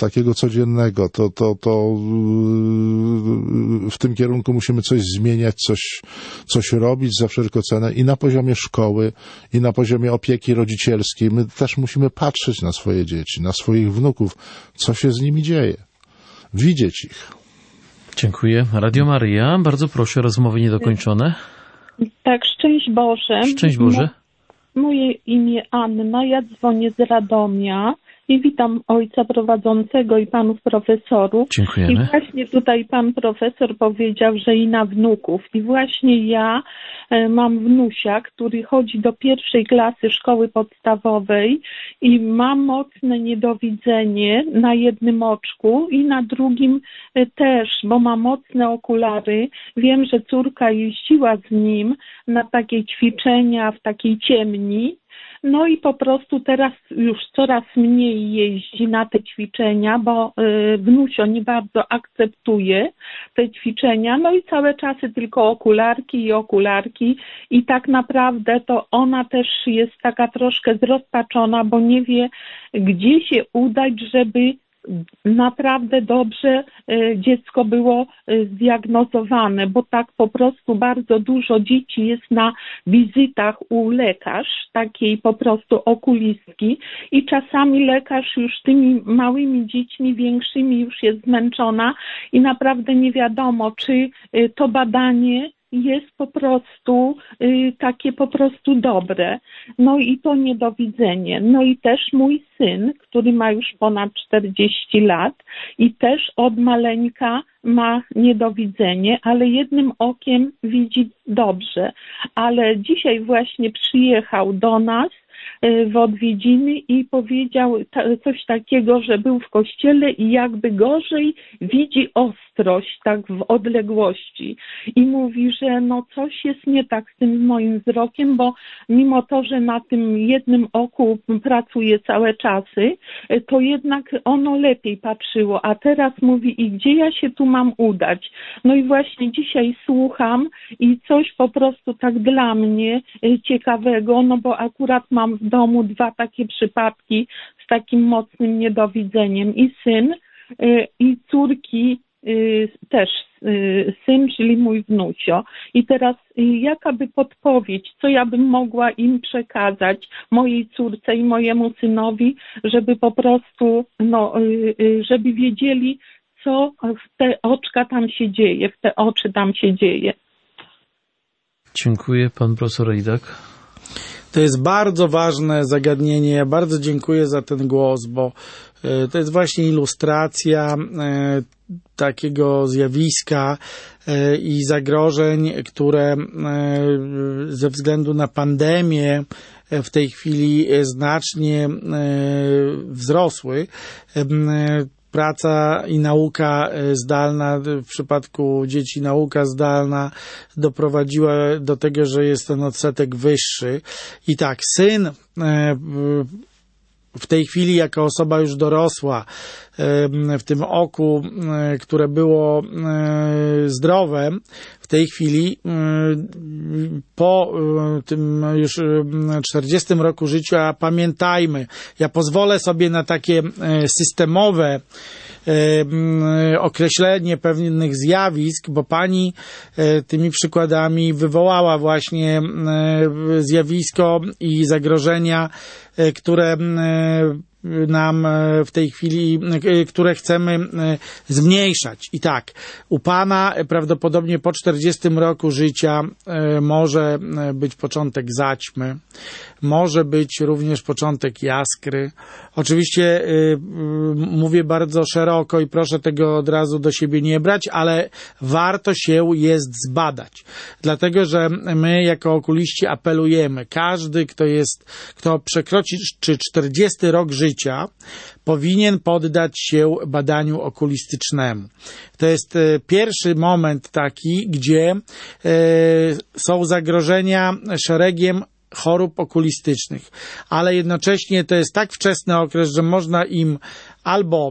To w tym kierunku musimy coś zmieniać, coś robić za wszelką cenę i na poziomie szkoły, i na poziomie opieki rodzicielskiej. My też musimy patrzeć na swoje dzieci, na swoich wnuków, co się z nimi dzieje. Widzieć ich. Dziękuję. Radio Maryja, bardzo proszę, rozmowy niedokończone. Tak, szczęść Boże. Szczęść Boże. Moje imię Anna, ja dzwonię z Radomia i witam ojca prowadzącego i panów profesorów. Dziękujemy. I właśnie tutaj pan profesor powiedział, że i na wnuków. I właśnie ja mam wnusia, który chodzi do 1. klasy szkoły podstawowej i ma mocne niedowidzenie na jednym oczku i na drugim też, bo ma mocne okulary. Wiem, że córka jeździła z nim na takie ćwiczenia w takiej ciemni. No i po prostu teraz już coraz mniej jeździ na te ćwiczenia, bo wnusio nie bardzo akceptuje te ćwiczenia, no i całe czasy tylko okularki i tak naprawdę to ona też jest taka troszkę zrozpaczona, bo nie wie, gdzie się udać, żeby naprawdę dobrze dziecko było zdiagnozowane, bo tak po prostu bardzo dużo dzieci jest na wizytach u lekarz, takiej po prostu okulistki i czasami lekarz już tymi małymi dziećmi większymi już jest zmęczona i naprawdę nie wiadomo, czy to badanie jest po prostu takie po prostu dobre. No i to niedowidzenie. No i też mój syn, który ma już ponad 40 lat i też od maleńka ma niedowidzenie, ale jednym okiem widzi dobrze. Ale dzisiaj właśnie przyjechał do nas w odwiedziny i powiedział coś takiego, że był w kościele i jakby gorzej widzi ostrość tak w odległości i mówi, że no coś jest nie tak z tym moim wzrokiem, bo mimo to, że na tym jednym oku pracuje całe czasy, to jednak ono lepiej patrzyło, a teraz mówi i gdzie ja się tu mam udać? No i właśnie dzisiaj słucham i coś po prostu tak dla mnie ciekawego, no bo akurat mam w domu 2 takie przypadki z takim mocnym niedowidzeniem i syn i córki też syn, czyli mój wnusio. I teraz jaka by podpowiedź, co ja bym mogła im przekazać, mojej córce i mojemu synowi, żeby po prostu, no, żeby wiedzieli, co w te oczka tam się dzieje, w te oczy tam się dzieje. Dziękuję. Pan profesor Ridak. To jest bardzo ważne zagadnienie. Ja bardzo dziękuję za ten głos, bo to jest właśnie ilustracja takiego zjawiska i zagrożeń, które ze względu na pandemię w tej chwili znacznie wzrosły. Praca i nauka zdalna, w przypadku dzieci nauka zdalna doprowadziła do tego, że jest ten odsetek wyższy. I tak, syn w tej chwili jako osoba już dorosła w tym oku, które było zdrowe, w tej chwili po tym już 40 roku życia, a pamiętajmy, ja pozwolę sobie na takie systemowe określenie pewnych zjawisk, bo pani tymi przykładami wywołała właśnie zjawisko i zagrożenia, które nam w tej chwili, które chcemy zmniejszać. I tak, u pana prawdopodobnie po 40 roku życia może być początek zaćmy, może być również początek jaskry. Oczywiście mówię bardzo szeroko i proszę tego od razu do siebie nie brać, ale warto się jest zbadać. Dlatego, że my jako okuliści apelujemy, każdy, kto przekroczy 40 rok życia, powinien poddać się badaniu okulistycznemu. To jest pierwszy moment taki, gdzie są zagrożenia szeregiem chorób okulistycznych, ale jednocześnie to jest tak wczesny okres, że można im albo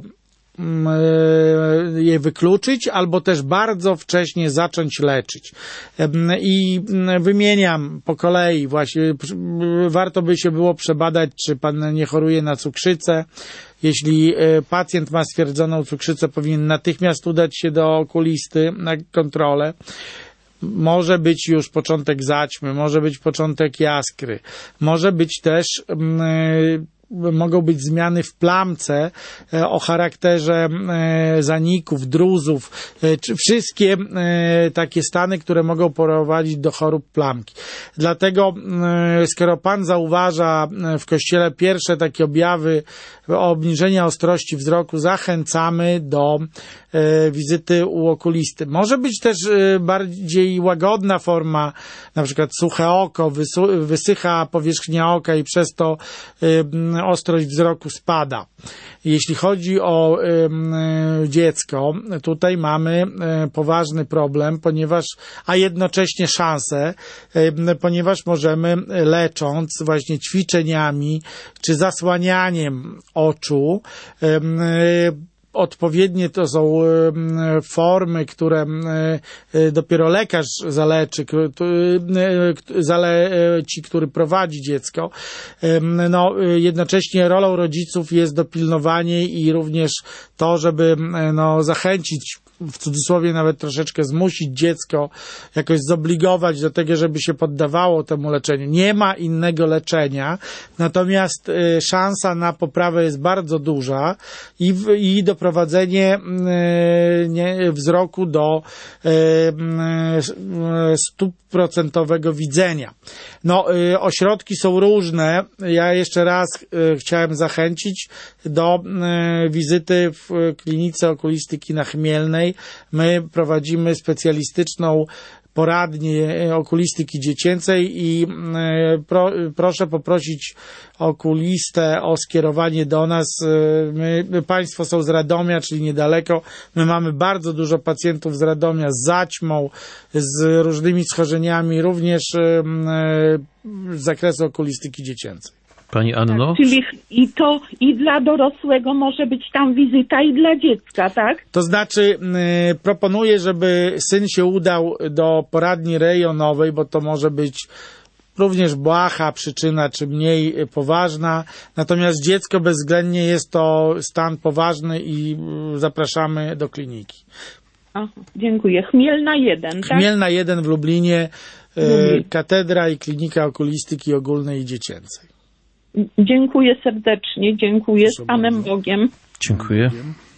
je wykluczyć, albo też bardzo wcześnie zacząć leczyć. I wymieniam po kolei właśnie, warto by się było przebadać, czy pan nie choruje na cukrzycę. Jeśli pacjent ma stwierdzoną cukrzycę, powinien natychmiast udać się do okulisty na kontrolę. Może być już początek zaćmy, może być początek jaskry, może być też mogą być zmiany w plamce o charakterze zaników, druzów, czy wszystkie takie stany, które mogą prowadzić do chorób plamki. Dlatego, skoro pan zauważa w kościele pierwsze takie objawy obniżenia ostrości wzroku, zachęcamy do wizyty u okulisty. Może być też bardziej łagodna forma, na przykład suche oko, wysycha powierzchnia oka i przez to ostrość wzroku spada. Jeśli chodzi o dziecko, tutaj mamy poważny problem, a jednocześnie szansę, ponieważ możemy lecząc właśnie ćwiczeniami czy zasłanianiem oczu, odpowiednie to są formy, które dopiero lekarz zaleci, który prowadzi dziecko. No, jednocześnie rolą rodziców jest dopilnowanie i również to, żeby zachęcić w cudzysłowie nawet troszeczkę zmusić dziecko, jakoś zobligować do tego, żeby się poddawało temu leczeniu. Nie ma innego leczenia, natomiast szansa na poprawę jest bardzo duża i doprowadzenie wzroku do 100% widzenia. No, ośrodki są różne. Ja jeszcze raz chciałem zachęcić do wizyty w klinice okulistyki na Chmielnej. My prowadzimy specjalistyczną poradnię okulistyki dziecięcej i proszę poprosić okulistę o skierowanie do nas. Państwo są z Radomia, czyli niedaleko. My mamy bardzo dużo pacjentów z Radomia z zaćmą, z różnymi schorzeniami, również z zakresu okulistyki dziecięcej. Pani Anno? Tak, czyli i dla dorosłego może być tam wizyta i dla dziecka, tak? To znaczy proponuję, żeby syn się udał do poradni rejonowej, bo to może być również błaha przyczyna, czy mniej poważna. Natomiast dziecko bezwzględnie jest to stan poważny i zapraszamy do kliniki. Aha, dziękuję. Chmielna 1, tak? Chmielna 1 w Lublinie, katedra i klinika okulistyki ogólnej i dziecięcej. Dziękuję serdecznie, dziękuję z Panem Bogiem. Dziękuję.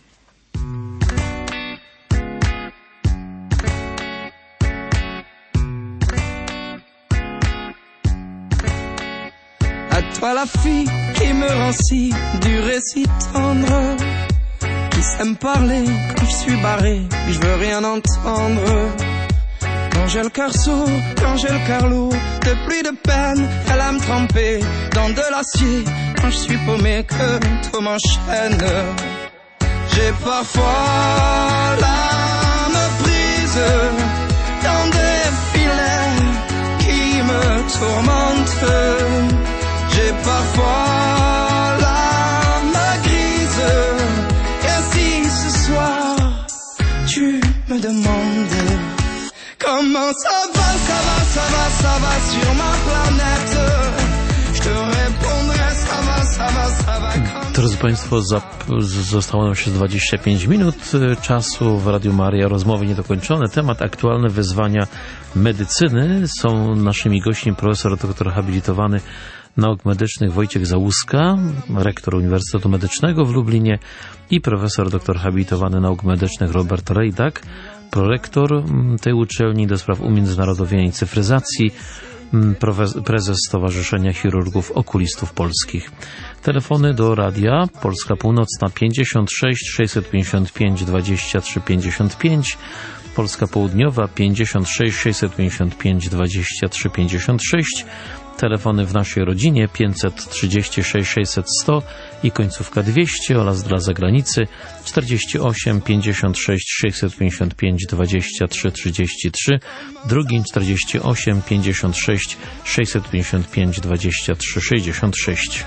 À toi la fille qui me rend si dur et si tendre, qui sait me parler quand je suis barré, je veux rien entendre. Quand j'ai le cœur sourd, quand j'ai le cœur lourd, de pluie de peine, elle a me tremper dans de l'acier. Quand je suis paumé, que tout m'enchaîne. J'ai parfois l'âme prise dans des filets qui me tourmentent. J'ai parfois l'âme grise. Et si ce soir tu me demandes comment ça va, ça va, ça va, ça va sur ma planète, je te répondrai ça va, ça va, ça va. Drodzy Państwo, zostało nam się 25 minut czasu w Radiu Maryja. Rozmowy niedokończone. Temat aktualne wyzwania medycyny. Są naszymi gośćmi profesor doktor habilitowany nauk medycznych Wojciech Załuska, rektor Uniwersytetu Medycznego w Lublinie, i profesor doktor habilitowany nauk medycznych Robert Rejdak, prorektor tej uczelni do spraw umiędzynarodowienia i cyfryzacji, prezes Stowarzyszenia Chirurgów Okulistów Polskich. Telefony do radia: Polska Północna 56 655 23 55, Polska Południowa 56 655 23 56, telefony w naszej rodzinie 536 600 100 i końcówka 200 oraz dla zagranicy 48 56 655 23 33, drugim 48 56 655 23 66.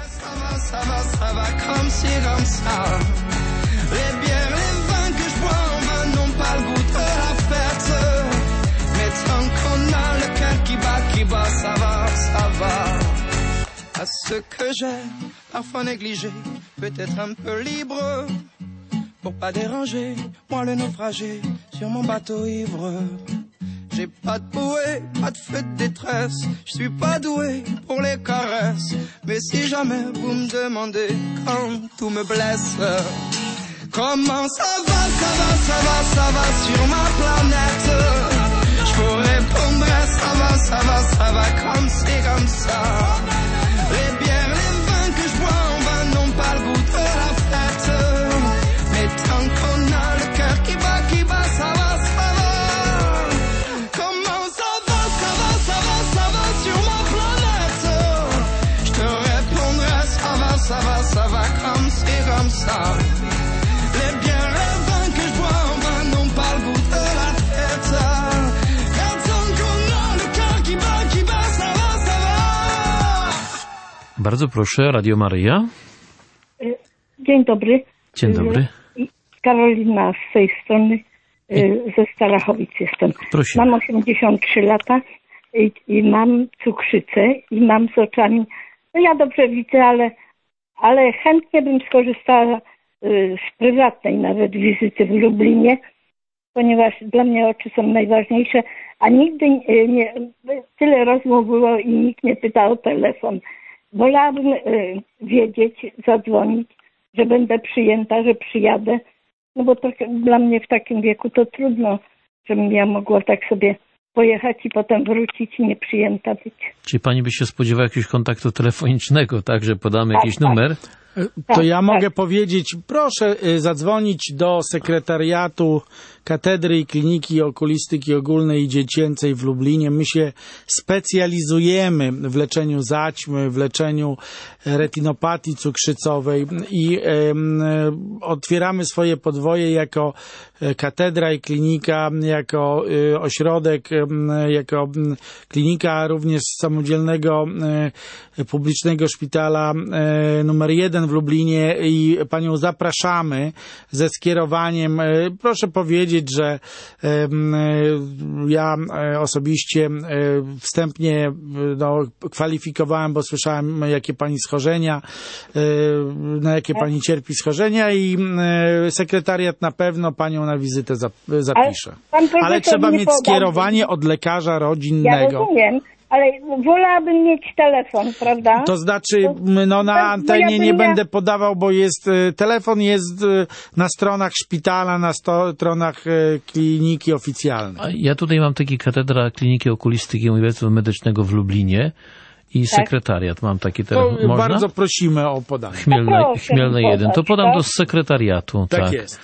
À ce que j'ai parfois négligé, peut-être un peu libre, pour pas déranger, moi le naufragé, sur mon bateau ivre. J'ai pas de bouée, pas de feu de détresse, je suis pas doué pour les caresses, mais si jamais vous me demandez quand tout me blesse, comment ça va, ça va, ça va, ça va sur ma planète, je vous répondrai ça va, ça va, ça va comme c'est comme ça. Les bières, les vins que je bois en vain n'ont pas le goût de la fête. Mais tant qu'on a le cœur qui bat, ça va, ça va. Comment ça va, ça va, ça va, ça va sur ma planète. Je te répondrai ça va, ça va, ça va comme c'est comme ça. Les bières, les vins que je bois en vain n'ont pas le goût de la fête. Mais tant qu'on a le cœur qui bat, ça va, ça va. Bardzo proszę, Radio Maryja. Dzień dobry. Dzień dobry. Karolina z tej strony, ze Starachowic jestem. Prosimy. Mam 83 lata i mam cukrzycę i mam z oczami, no ja dobrze widzę, ale chętnie bym skorzystała z prywatnej nawet wizyty w Lublinie, ponieważ dla mnie oczy są najważniejsze, a nigdy nie, tyle rozmów było i nikt nie pytał o telefon. Wolałabym wiedzieć, zadzwonić, że będę przyjęta, że przyjadę, no bo to dla mnie w takim wieku to trudno, żebym ja mogła tak sobie pojechać i potem wrócić i nieprzyjęta być. Czy pani by się spodziewała jakiegoś kontaktu telefonicznego, tak, że podamy jakiś numer? To ja mogę powiedzieć, proszę zadzwonić do sekretariatu Katedry i Kliniki Okulistyki Ogólnej i Dziecięcej w Lublinie. My się specjalizujemy w leczeniu zaćmy, w leczeniu retinopatii cukrzycowej i otwieramy swoje podwoje jako katedra i klinika, jako ośrodek, jako klinika również samodzielnego publicznego szpitala numer 1 w Lublinie i panią zapraszamy ze skierowaniem. Proszę powiedzieć, że ja osobiście wstępnie kwalifikowałem, bo słyszałem, jakie pani schorzenia, na jakie pani cierpi schorzenia i sekretariat na pewno panią na wizytę zapisze. Ale trzeba mieć skierowanie od lekarza rodzinnego. Ja rozumiem. Ale wolałabym mieć telefon, prawda? To znaczy, no na antenie nie będę podawał, bo telefon jest na stronach szpitala, na stronach kliniki oficjalnej. Ja tutaj mam taki katedra Kliniki Okulistyki Uniwersytetu Medycznego w Lublinie i sekretariat. Mam taki telefon. To można? Bardzo prosimy o podanie. Chmielnej 1. To podam do sekretariatu. Tak jest.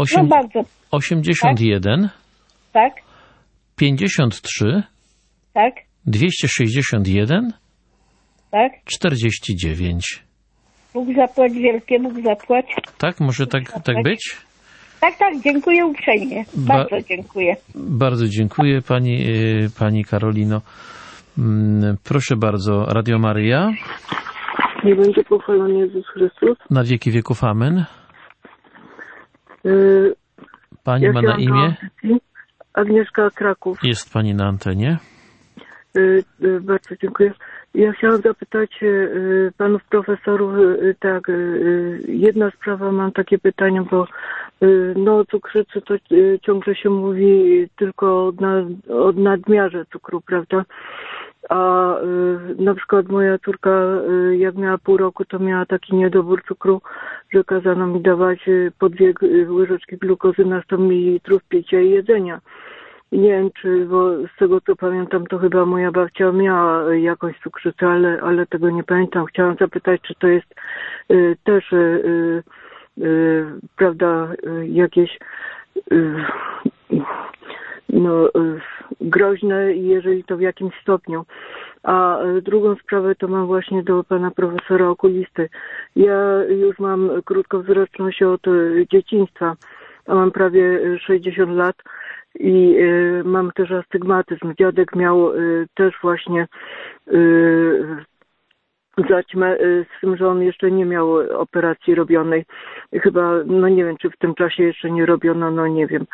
81 tak? 53 tak? 261 tak? 49. Bóg zapłać wielkie, Bóg zapłać. Tak? Może tak być? Tak, dziękuję uprzejmie. Bardzo dziękuję. Bardzo dziękuję pani Karolino. Proszę bardzo, Radio Maryja. Nie będzie pochwalony Jezus Chrystus. Na wieki wieków amen. Pani ma na imię? Agnieszka, Kraków. Jest pani na antenie. Bardzo dziękuję. Ja chciałam zapytać panów profesorów, tak, jedna sprawa, mam takie pytanie, bo o cukrzycy to ciągle się mówi tylko o nadmiarze cukru, prawda? A na przykład moja córka, jak miała pół roku, to miała taki niedobór cukru, że kazano mi dawać po 2 łyżeczki glukozy na 100 ml picia i jedzenia. Nie wiem, bo z tego co pamiętam, to chyba moja babcia miała jakąś cukrzycę, ale tego nie pamiętam. Chciałam zapytać, czy to jest też, prawda, jakieś groźne i jeżeli to w jakimś stopniu. A drugą sprawę to mam właśnie do pana profesora okulisty. Ja już mam krótkowzroczność od dzieciństwa, a mam prawie 60 lat. I mam też astygmatyzm. Dziadek miał też właśnie zaćmę, z tym, że on jeszcze nie miał operacji robionej. Chyba, nie wiem, czy w tym czasie jeszcze nie robiono, nie wiem.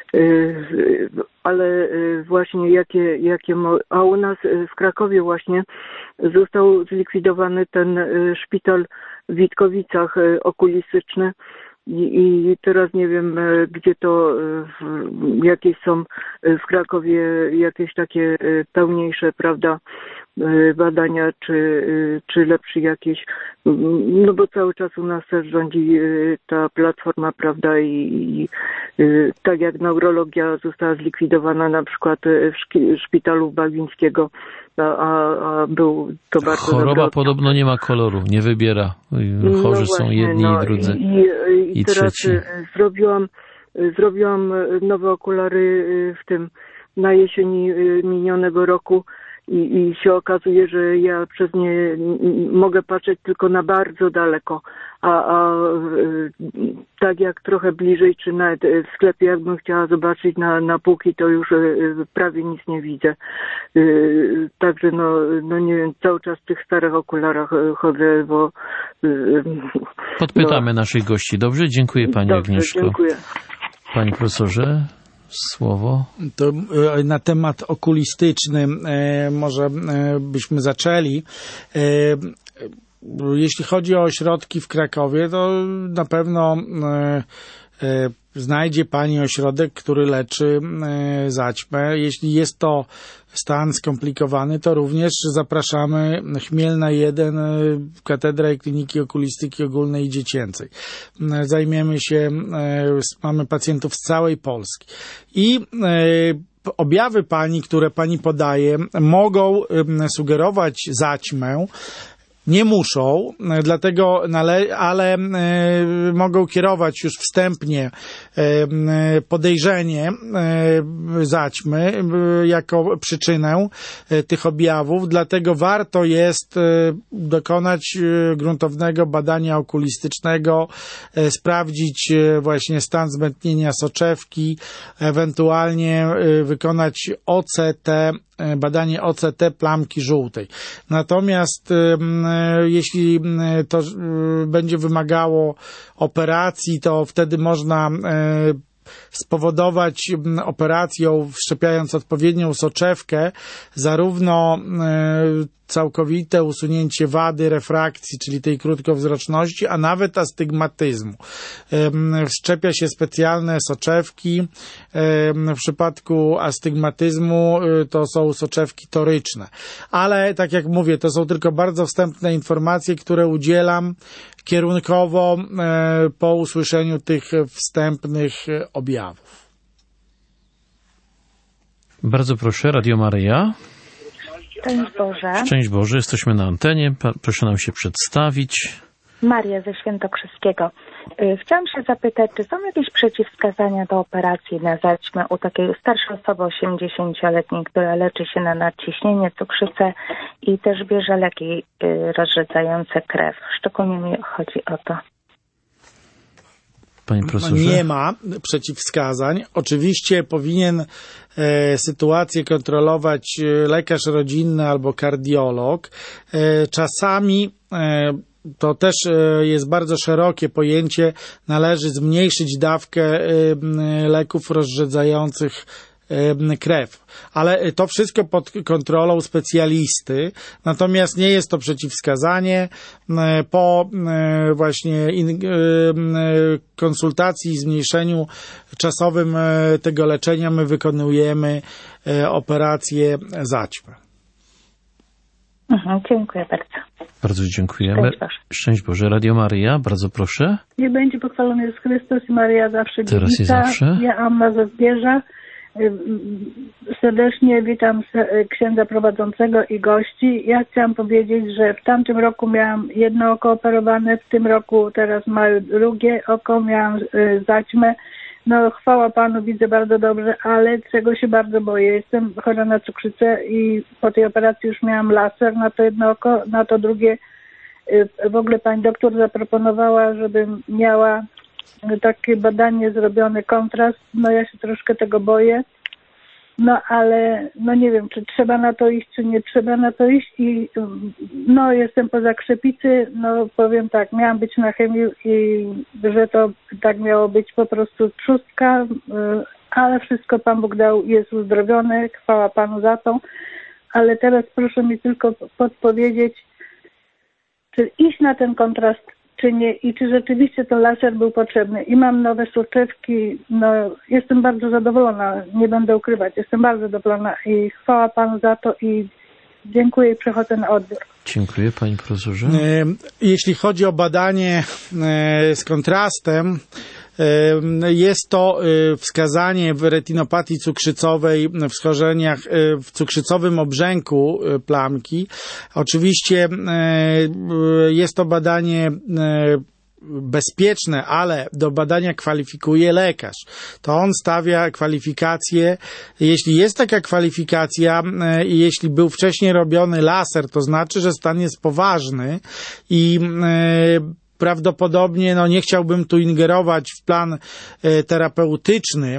Ale właśnie a u nas w Krakowie właśnie został zlikwidowany ten szpital w Witkowicach okulistyczny. I teraz nie wiem, gdzie to, jakieś są w Krakowie jakieś takie pełniejsze, prawda, badania, czy lepsze jakieś, bo cały czas u nas też rządzi ta platforma, prawda, i tak jak neurologia została zlikwidowana na przykład w szpitalu Bagińskiego, a był to bardzo choroba podobno nie ma koloru, nie wybiera. Chorzy są jedni i drudzy. I teraz trzeci. Zrobiłam nowe okulary na jesieni minionego roku i się okazuje, że ja przez nie mogę patrzeć tylko na bardzo daleko, a tak jak trochę bliżej, czy nawet w sklepie jakbym chciała zobaczyć na półki, to już prawie nic nie widzę. Także nie wiem, cały czas w tych starych okularach chodzę, bo... Podpytamy naszych gości. Dobrze? Dziękuję pani Agnieszko. Dziękuję. Panie profesorze, słowo. To na temat okulistyczny może byśmy zaczęli. Jeśli chodzi o ośrodki w Krakowie, to na pewno znajdzie pani ośrodek, który leczy zaćmę. Jeśli jest to stan skomplikowany, to również zapraszamy Chmielna 1, Katedra i Kliniki Okulistyki Ogólnej i Dziecięcej. Zajmiemy się, mamy pacjentów z całej Polski. I objawy pani, które pani podaje, mogą sugerować zaćmę. Nie muszą, dlatego, ale mogą kierować już wstępnie podejrzenie zaćmy jako przyczynę tych objawów, dlatego warto jest dokonać gruntownego badania okulistycznego, sprawdzić właśnie stan zmętnienia soczewki, ewentualnie wykonać OCT, badanie OCT plamki żółtej. Natomiast jeśli to będzie wymagało operacji, to wtedy można spowodować operacją, wszczepiając odpowiednią soczewkę, zarówno całkowite usunięcie wady refrakcji, czyli tej krótkowzroczności, a nawet astygmatyzmu. Wszczepia się specjalne soczewki. W przypadku astygmatyzmu to są soczewki toryczne. Ale tak jak mówię, to są tylko bardzo wstępne informacje, które udzielam kierunkowo po usłyszeniu tych wstępnych objawów. Bardzo proszę, Radio Maryja. Szczęść Boże. Szczęść Boże, jesteśmy na antenie. Proszę nam się przedstawić. Maria ze Świętokrzyskiego. Chciałam się zapytać, czy są jakieś przeciwwskazania do operacji na zaćmę u takiej starszej osoby 80-letniej, która leczy się na nadciśnienie, cukrzycę i też bierze leki rozrzedzające krew. Szczególnie mi chodzi o to. Panie profesorze? Nie ma przeciwwskazań. Oczywiście powinien sytuację kontrolować lekarz rodzinny albo kardiolog. Czasami to też jest bardzo szerokie pojęcie, należy zmniejszyć dawkę leków rozrzedzających krew. Ale to wszystko pod kontrolą specjalisty. Natomiast nie jest to przeciwwskazanie. Po właśnie konsultacji i zmniejszeniu czasowym tego leczenia my wykonujemy operację zaćmy. Dziękuję bardzo. Bardzo dziękujemy. Szczęść Boże. Radio Maryja, bardzo proszę. Niech będzie pochwalony Jezus Chrystus i Maryja zawsze teraz i zawsze. Ja Anna ze Zbierza. Serdecznie witam księdza prowadzącego i gości. Ja chciałam powiedzieć, że w tamtym roku miałam jedno oko operowane, w tym roku teraz mam drugie oko, miałam zaćmę. No chwała Panu, widzę bardzo dobrze, ale czego się bardzo boję. Jestem chora na cukrzycę i po tej operacji już miałam laser na to jedno oko, na to drugie. W ogóle pani doktor zaproponowała, żebym miała takie badanie zrobione, kontrast. No ja się troszkę tego boję. No ale no nie wiem, czy trzeba na to iść, czy nie trzeba na to iść i no jestem po zakrzepicy, no powiem tak, miałam być na chemii i że to tak miało być po prostu trzustka, ale wszystko Pan Bóg dał, jest uzdrowione, chwała Panu za to, ale teraz proszę mi tylko podpowiedzieć, czy iść na ten kontrast, czy nie i czy rzeczywiście ten laser był potrzebny. I mam nowe soczewki, no jestem bardzo zadowolona, nie będę ukrywać, jestem bardzo zadowolona i chwała Panu za to i dziękuję i przechodzę na odbiór. Dziękuję, panie profesorze. Jeśli chodzi o badanie z kontrastem, jest to wskazanie w retinopatii cukrzycowej, w schorzeniach, w cukrzycowym obrzęku plamki. Oczywiście jest to badanie bezpieczne, ale do badania kwalifikuje lekarz. To on stawia kwalifikację. Jeśli jest taka kwalifikacja i jeśli był wcześniej robiony laser, to znaczy, że stan jest poważny i prawdopodobnie, no nie chciałbym tu ingerować w plan terapeutyczny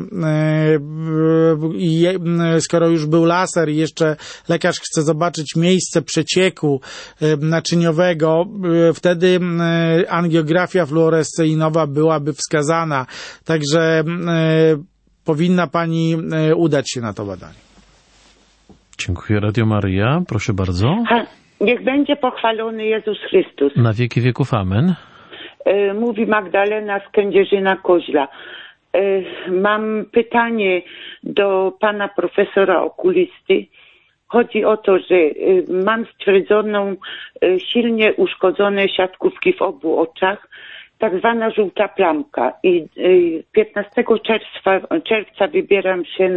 i skoro już był laser i jeszcze lekarz chce zobaczyć miejsce przecieku naczyniowego, wtedy angiografia fluoresceinowa byłaby wskazana. Także powinna pani udać się na to badanie. Dziękuję. Radio Maryja, proszę bardzo. Niech będzie pochwalony Jezus Chrystus. Na wieki wieków, amen. Mówi Magdalena z Kędzierzyna-Koźla. Mam pytanie do pana profesora okulisty. Chodzi o to, że mam stwierdzoną silnie uszkodzone siatkówki w obu oczach, tak zwana żółta plamka. I 15 czerwca wybieram się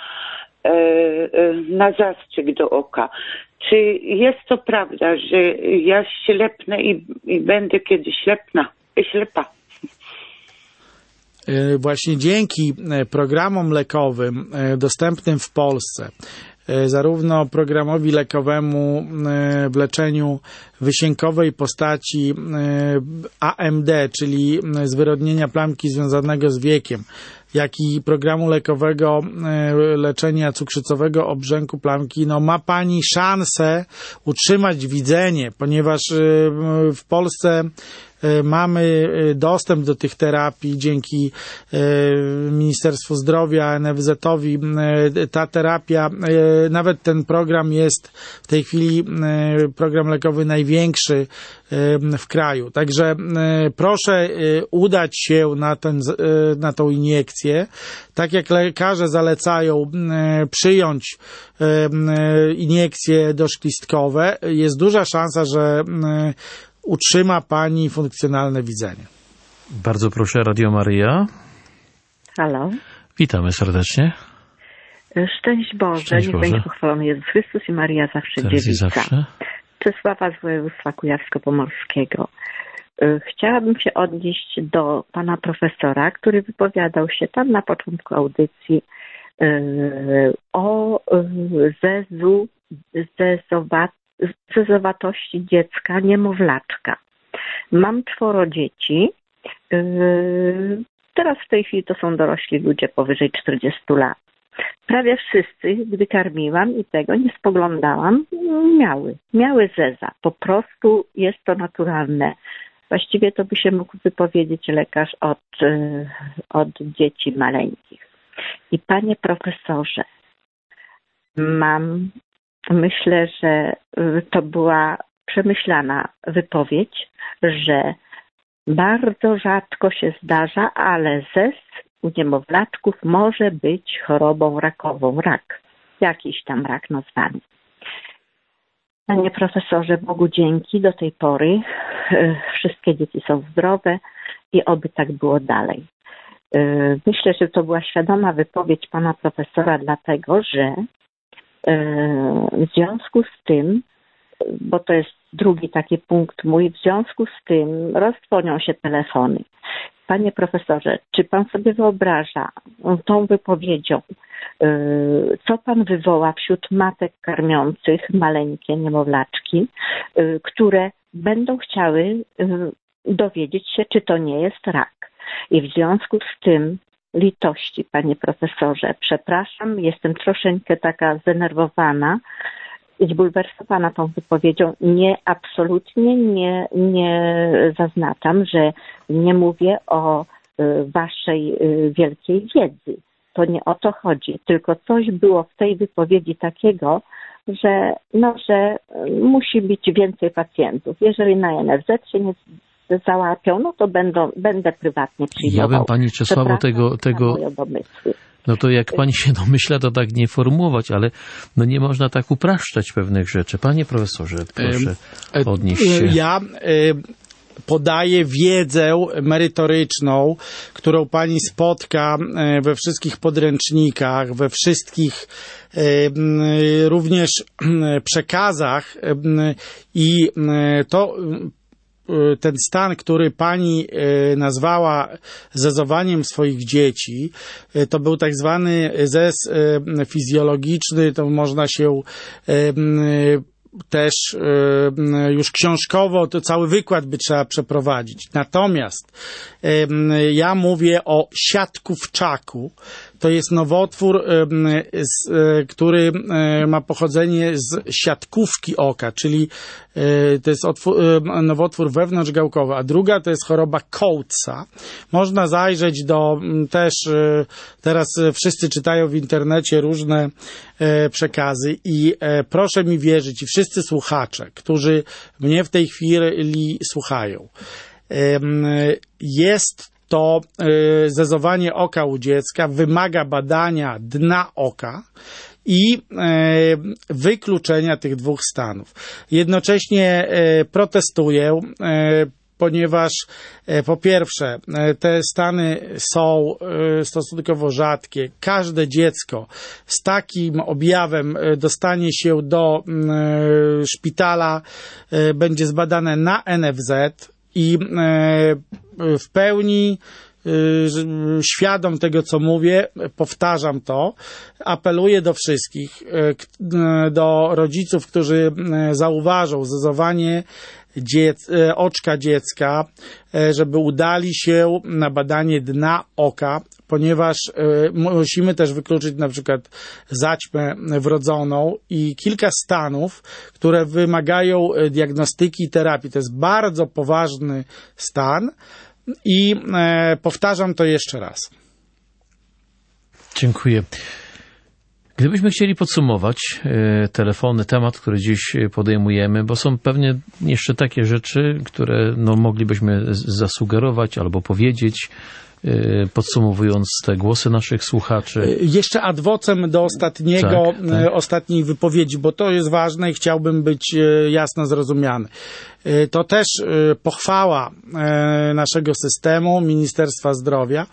na zastrzyk do oka. Czy jest to prawda, że ja ślepnę i będę kiedyś ślepa? Właśnie dzięki programom lekowym dostępnym w Polsce, zarówno programowi lekowemu w leczeniu wysiękowej postaci AMD, czyli zwyrodnienia plamki związanego z wiekiem, jak i programu lekowego leczenia cukrzycowego obrzęku plamki, ma pani szansę utrzymać widzenie, ponieważ w Polsce mamy dostęp do tych terapii dzięki Ministerstwu Zdrowia, NFZ-owi. Ta terapia, nawet ten program jest w tej chwili program lekowy największy w kraju. Także proszę udać się na tą iniekcję. Tak jak lekarze zalecają przyjąć iniekcje doszklistkowe, jest duża szansa, że utrzyma pani funkcjonalne widzenie. Bardzo proszę, Radio Maryja. Halo. Witamy serdecznie. Szczęść Boże, niech będzie pochwalony Jezus Chrystus i Maria zawsze dziewica. Czesława z województwa kujawsko-pomorskiego. Chciałabym się odnieść do pana profesora, który wypowiadał się tam na początku audycji o zezowatości dziecka, niemowlaczka. Mam 4 dzieci. Teraz w tej chwili to są dorośli ludzie powyżej 40 lat. Prawie wszyscy, gdy karmiłam i tego nie spoglądałam, miały zeza. Po prostu jest to naturalne. Właściwie to by się mógł wypowiedzieć lekarz od dzieci maleńkich. I panie profesorze, myślę, że to była przemyślana wypowiedź, że bardzo rzadko się zdarza, ale zez u niemowlaczków może być chorobą rakową. Jakiś tam rak nazwany. Panie profesorze, Bogu dzięki, do tej pory wszystkie dzieci są zdrowe i oby tak było dalej. Myślę, że to była świadoma wypowiedź pana profesora, dlatego że w związku z tym, bo to jest drugi taki punkt mój, w związku z tym rozdzwonią się telefony. Panie profesorze, czy pan sobie wyobraża tą wypowiedzią, co pan wywoła wśród matek karmiących maleńkie niemowlaczki, które będą chciały dowiedzieć się, czy to nie jest rak. I w związku z tym litości, panie profesorze, przepraszam, jestem troszeczkę taka zdenerwowana i zbulwersowana tą wypowiedzią. Absolutnie nie zaznaczam, że nie mówię o waszej wielkiej wiedzy. To nie o to chodzi, tylko coś było w tej wypowiedzi takiego, że musi być więcej pacjentów. Jeżeli na NFZ się nie załapią, to będę prywatnie przyjmował. Ja bym pani Czesławo tego no to jak pani się domyśla, to tak nie formułować, ale nie można tak upraszczać pewnych rzeczy. Panie profesorze, proszę odnieść się. Ja podaję wiedzę merytoryczną, którą pani spotka we wszystkich podręcznikach, we wszystkich również przekazach i to ten stan, który pani nazwała zezowaniem swoich dzieci, to był tak zwany zez fizjologiczny, to można się też już książkowo, to cały wykład by trzeba przeprowadzić. Natomiast ja mówię o siatkówczaku. To jest nowotwór, który ma pochodzenie z siatkówki oka, czyli to jest nowotwór wewnątrzgałkowy, a druga to jest choroba Coatesa. Można zajrzeć też teraz wszyscy czytają w internecie różne przekazy i proszę mi wierzyć i wszyscy słuchacze, którzy mnie w tej chwili słuchają, jest to zezowanie oka u dziecka, wymaga badania dna oka i wykluczenia tych dwóch stanów. Jednocześnie protestuję, ponieważ po pierwsze te stany są stosunkowo rzadkie. Każde dziecko z takim objawem dostanie się do szpitala, będzie zbadane na NFZ i w pełni świadom tego, co mówię, powtarzam to, apeluję do wszystkich, do rodziców, którzy zauważą zezowanie oczka dziecka, żeby udali się na badanie dna oka, ponieważ musimy też wykluczyć na przykład zaćmę wrodzoną i kilka stanów, które wymagają diagnostyki i terapii. To jest bardzo poważny stan i powtarzam to jeszcze raz. Dziękuję. Gdybyśmy chcieli podsumować telefony, temat, który dziś podejmujemy, bo są pewnie jeszcze takie rzeczy, które moglibyśmy zasugerować albo powiedzieć, podsumowując te głosy naszych słuchaczy. Jeszcze ad vocem do ostatniej wypowiedzi, bo to jest ważne i chciałbym być jasno zrozumiany. To też pochwała naszego systemu, Ministerstwa Zdrowia.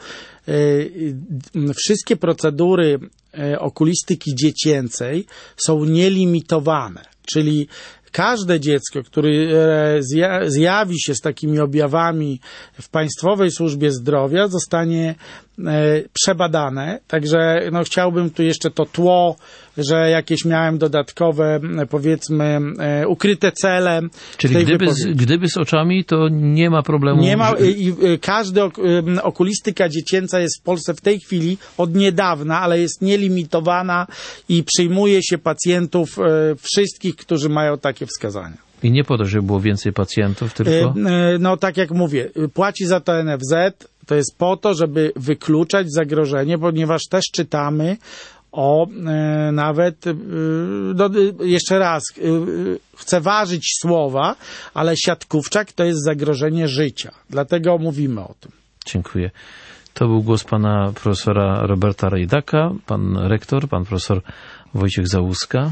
Wszystkie procedury okulistyki dziecięcej są nielimitowane, czyli każde dziecko, które zjawi się z takimi objawami w Państwowej Służbie Zdrowia, zostanie przebadane. Także chciałbym tu jeszcze to tło, że jakieś miałem dodatkowe, powiedzmy, ukryte cele. Czyli gdyby z oczami, to nie ma problemu. Nie ma i każda okulistyka dziecięca jest w Polsce w tej chwili od niedawna, ale jest nielimitowana i przyjmuje się pacjentów wszystkich, którzy mają takie wskazania. I nie po to, żeby było więcej pacjentów, tylko? Tak jak mówię, płaci za to NFZ. To jest po to, żeby wykluczać zagrożenie, ponieważ też czytamy o nawet, jeszcze raz, chcę ważyć słowa, ale siatkówczak to jest zagrożenie życia. Dlatego mówimy o tym. Dziękuję. To był głos pana profesora Roberta Rejdaka, pan rektor, pan profesor Wojciech Załuska.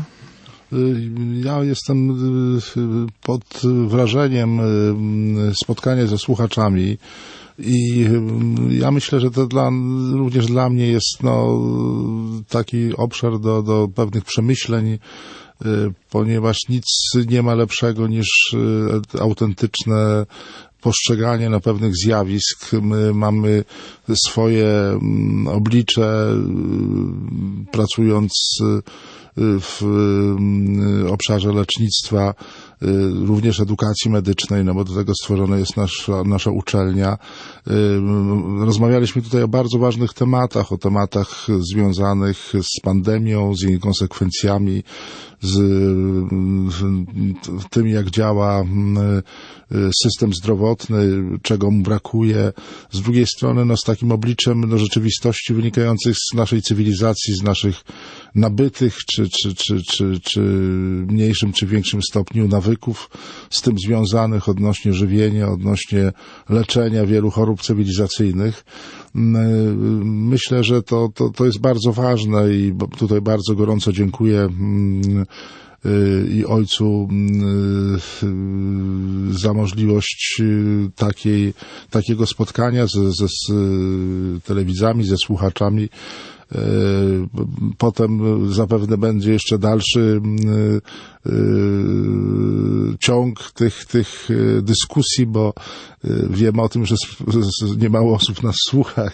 Ja jestem pod wrażeniem spotkania ze słuchaczami i ja myślę, że to również dla mnie jest taki obszar do pewnych przemyśleń, ponieważ nic nie ma lepszego niż autentyczne postrzeganie pewnych zjawisk. My mamy swoje oblicze, pracując w obszarze lecznictwa, również edukacji medycznej, bo do tego stworzona jest nasza uczelnia. Rozmawialiśmy tutaj o bardzo ważnych tematach, o tematach związanych z pandemią, z jej konsekwencjami, z tym, jak działa system zdrowotny, czego mu brakuje. Z drugiej strony, z takim obliczem rzeczywistości wynikających z naszej cywilizacji, z naszych nabytych, czy mniejszym, czy większym stopniu nawyków z tym związanych odnośnie żywienia, odnośnie leczenia wielu chorób cywilizacyjnych. Myślę, że to jest bardzo ważne i tutaj bardzo gorąco dziękuję i ojcu za możliwość takiego spotkania z telewidzami, ze słuchaczami. Potem zapewne będzie jeszcze dalszy ciąg tych dyskusji, bo wiemy o tym, że niemało osób nas słucha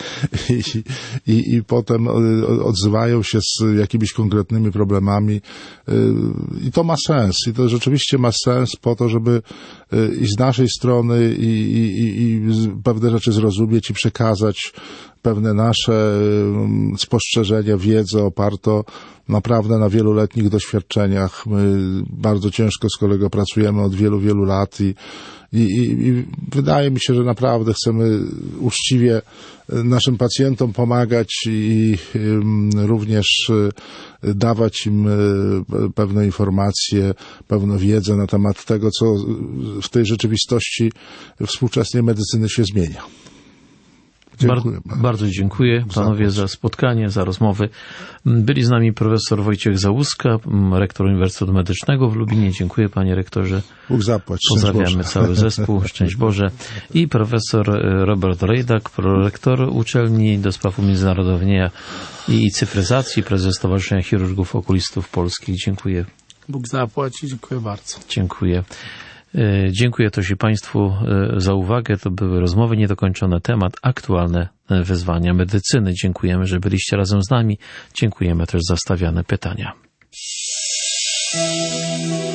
i potem odzywają się z jakimiś konkretnymi problemami i to ma sens. I to rzeczywiście ma sens po to, żeby i z naszej strony i pewne rzeczy zrozumieć i przekazać pewne nasze spostrzeżenia, wiedzę oparto naprawdę na wieloletnich doświadczeniach. My bardzo ciężko z kolegą pracujemy od wielu, wielu lat i wydaje mi się, że naprawdę chcemy uczciwie naszym pacjentom pomagać i również dawać im pewne informacje, pewną wiedzę na temat tego, co w tej rzeczywistości współczesnej medycyny się zmienia. Dziękuję. Bardzo dziękuję panowie za spotkanie, za rozmowy. Byli z nami profesor Wojciech Załuska, rektor Uniwersytetu Medycznego w Lublinie. Dziękuję panie rektorze. Bóg zapłać. Pozdrawiamy cały zespół. Szczęść Boże. I profesor Robert Rejdak, prorektor uczelni do spraw umiędzynarodowienia i cyfryzacji, prezes Stowarzyszenia Chirurgów Okulistów Polskich. Dziękuję. Bóg zapłać i dziękuję bardzo. Dziękuję. Dziękuję też i Państwu za uwagę. To były rozmowy niedokończone. Temat aktualne wyzwania medycyny. Dziękujemy, że byliście razem z nami. Dziękujemy też za stawiane pytania.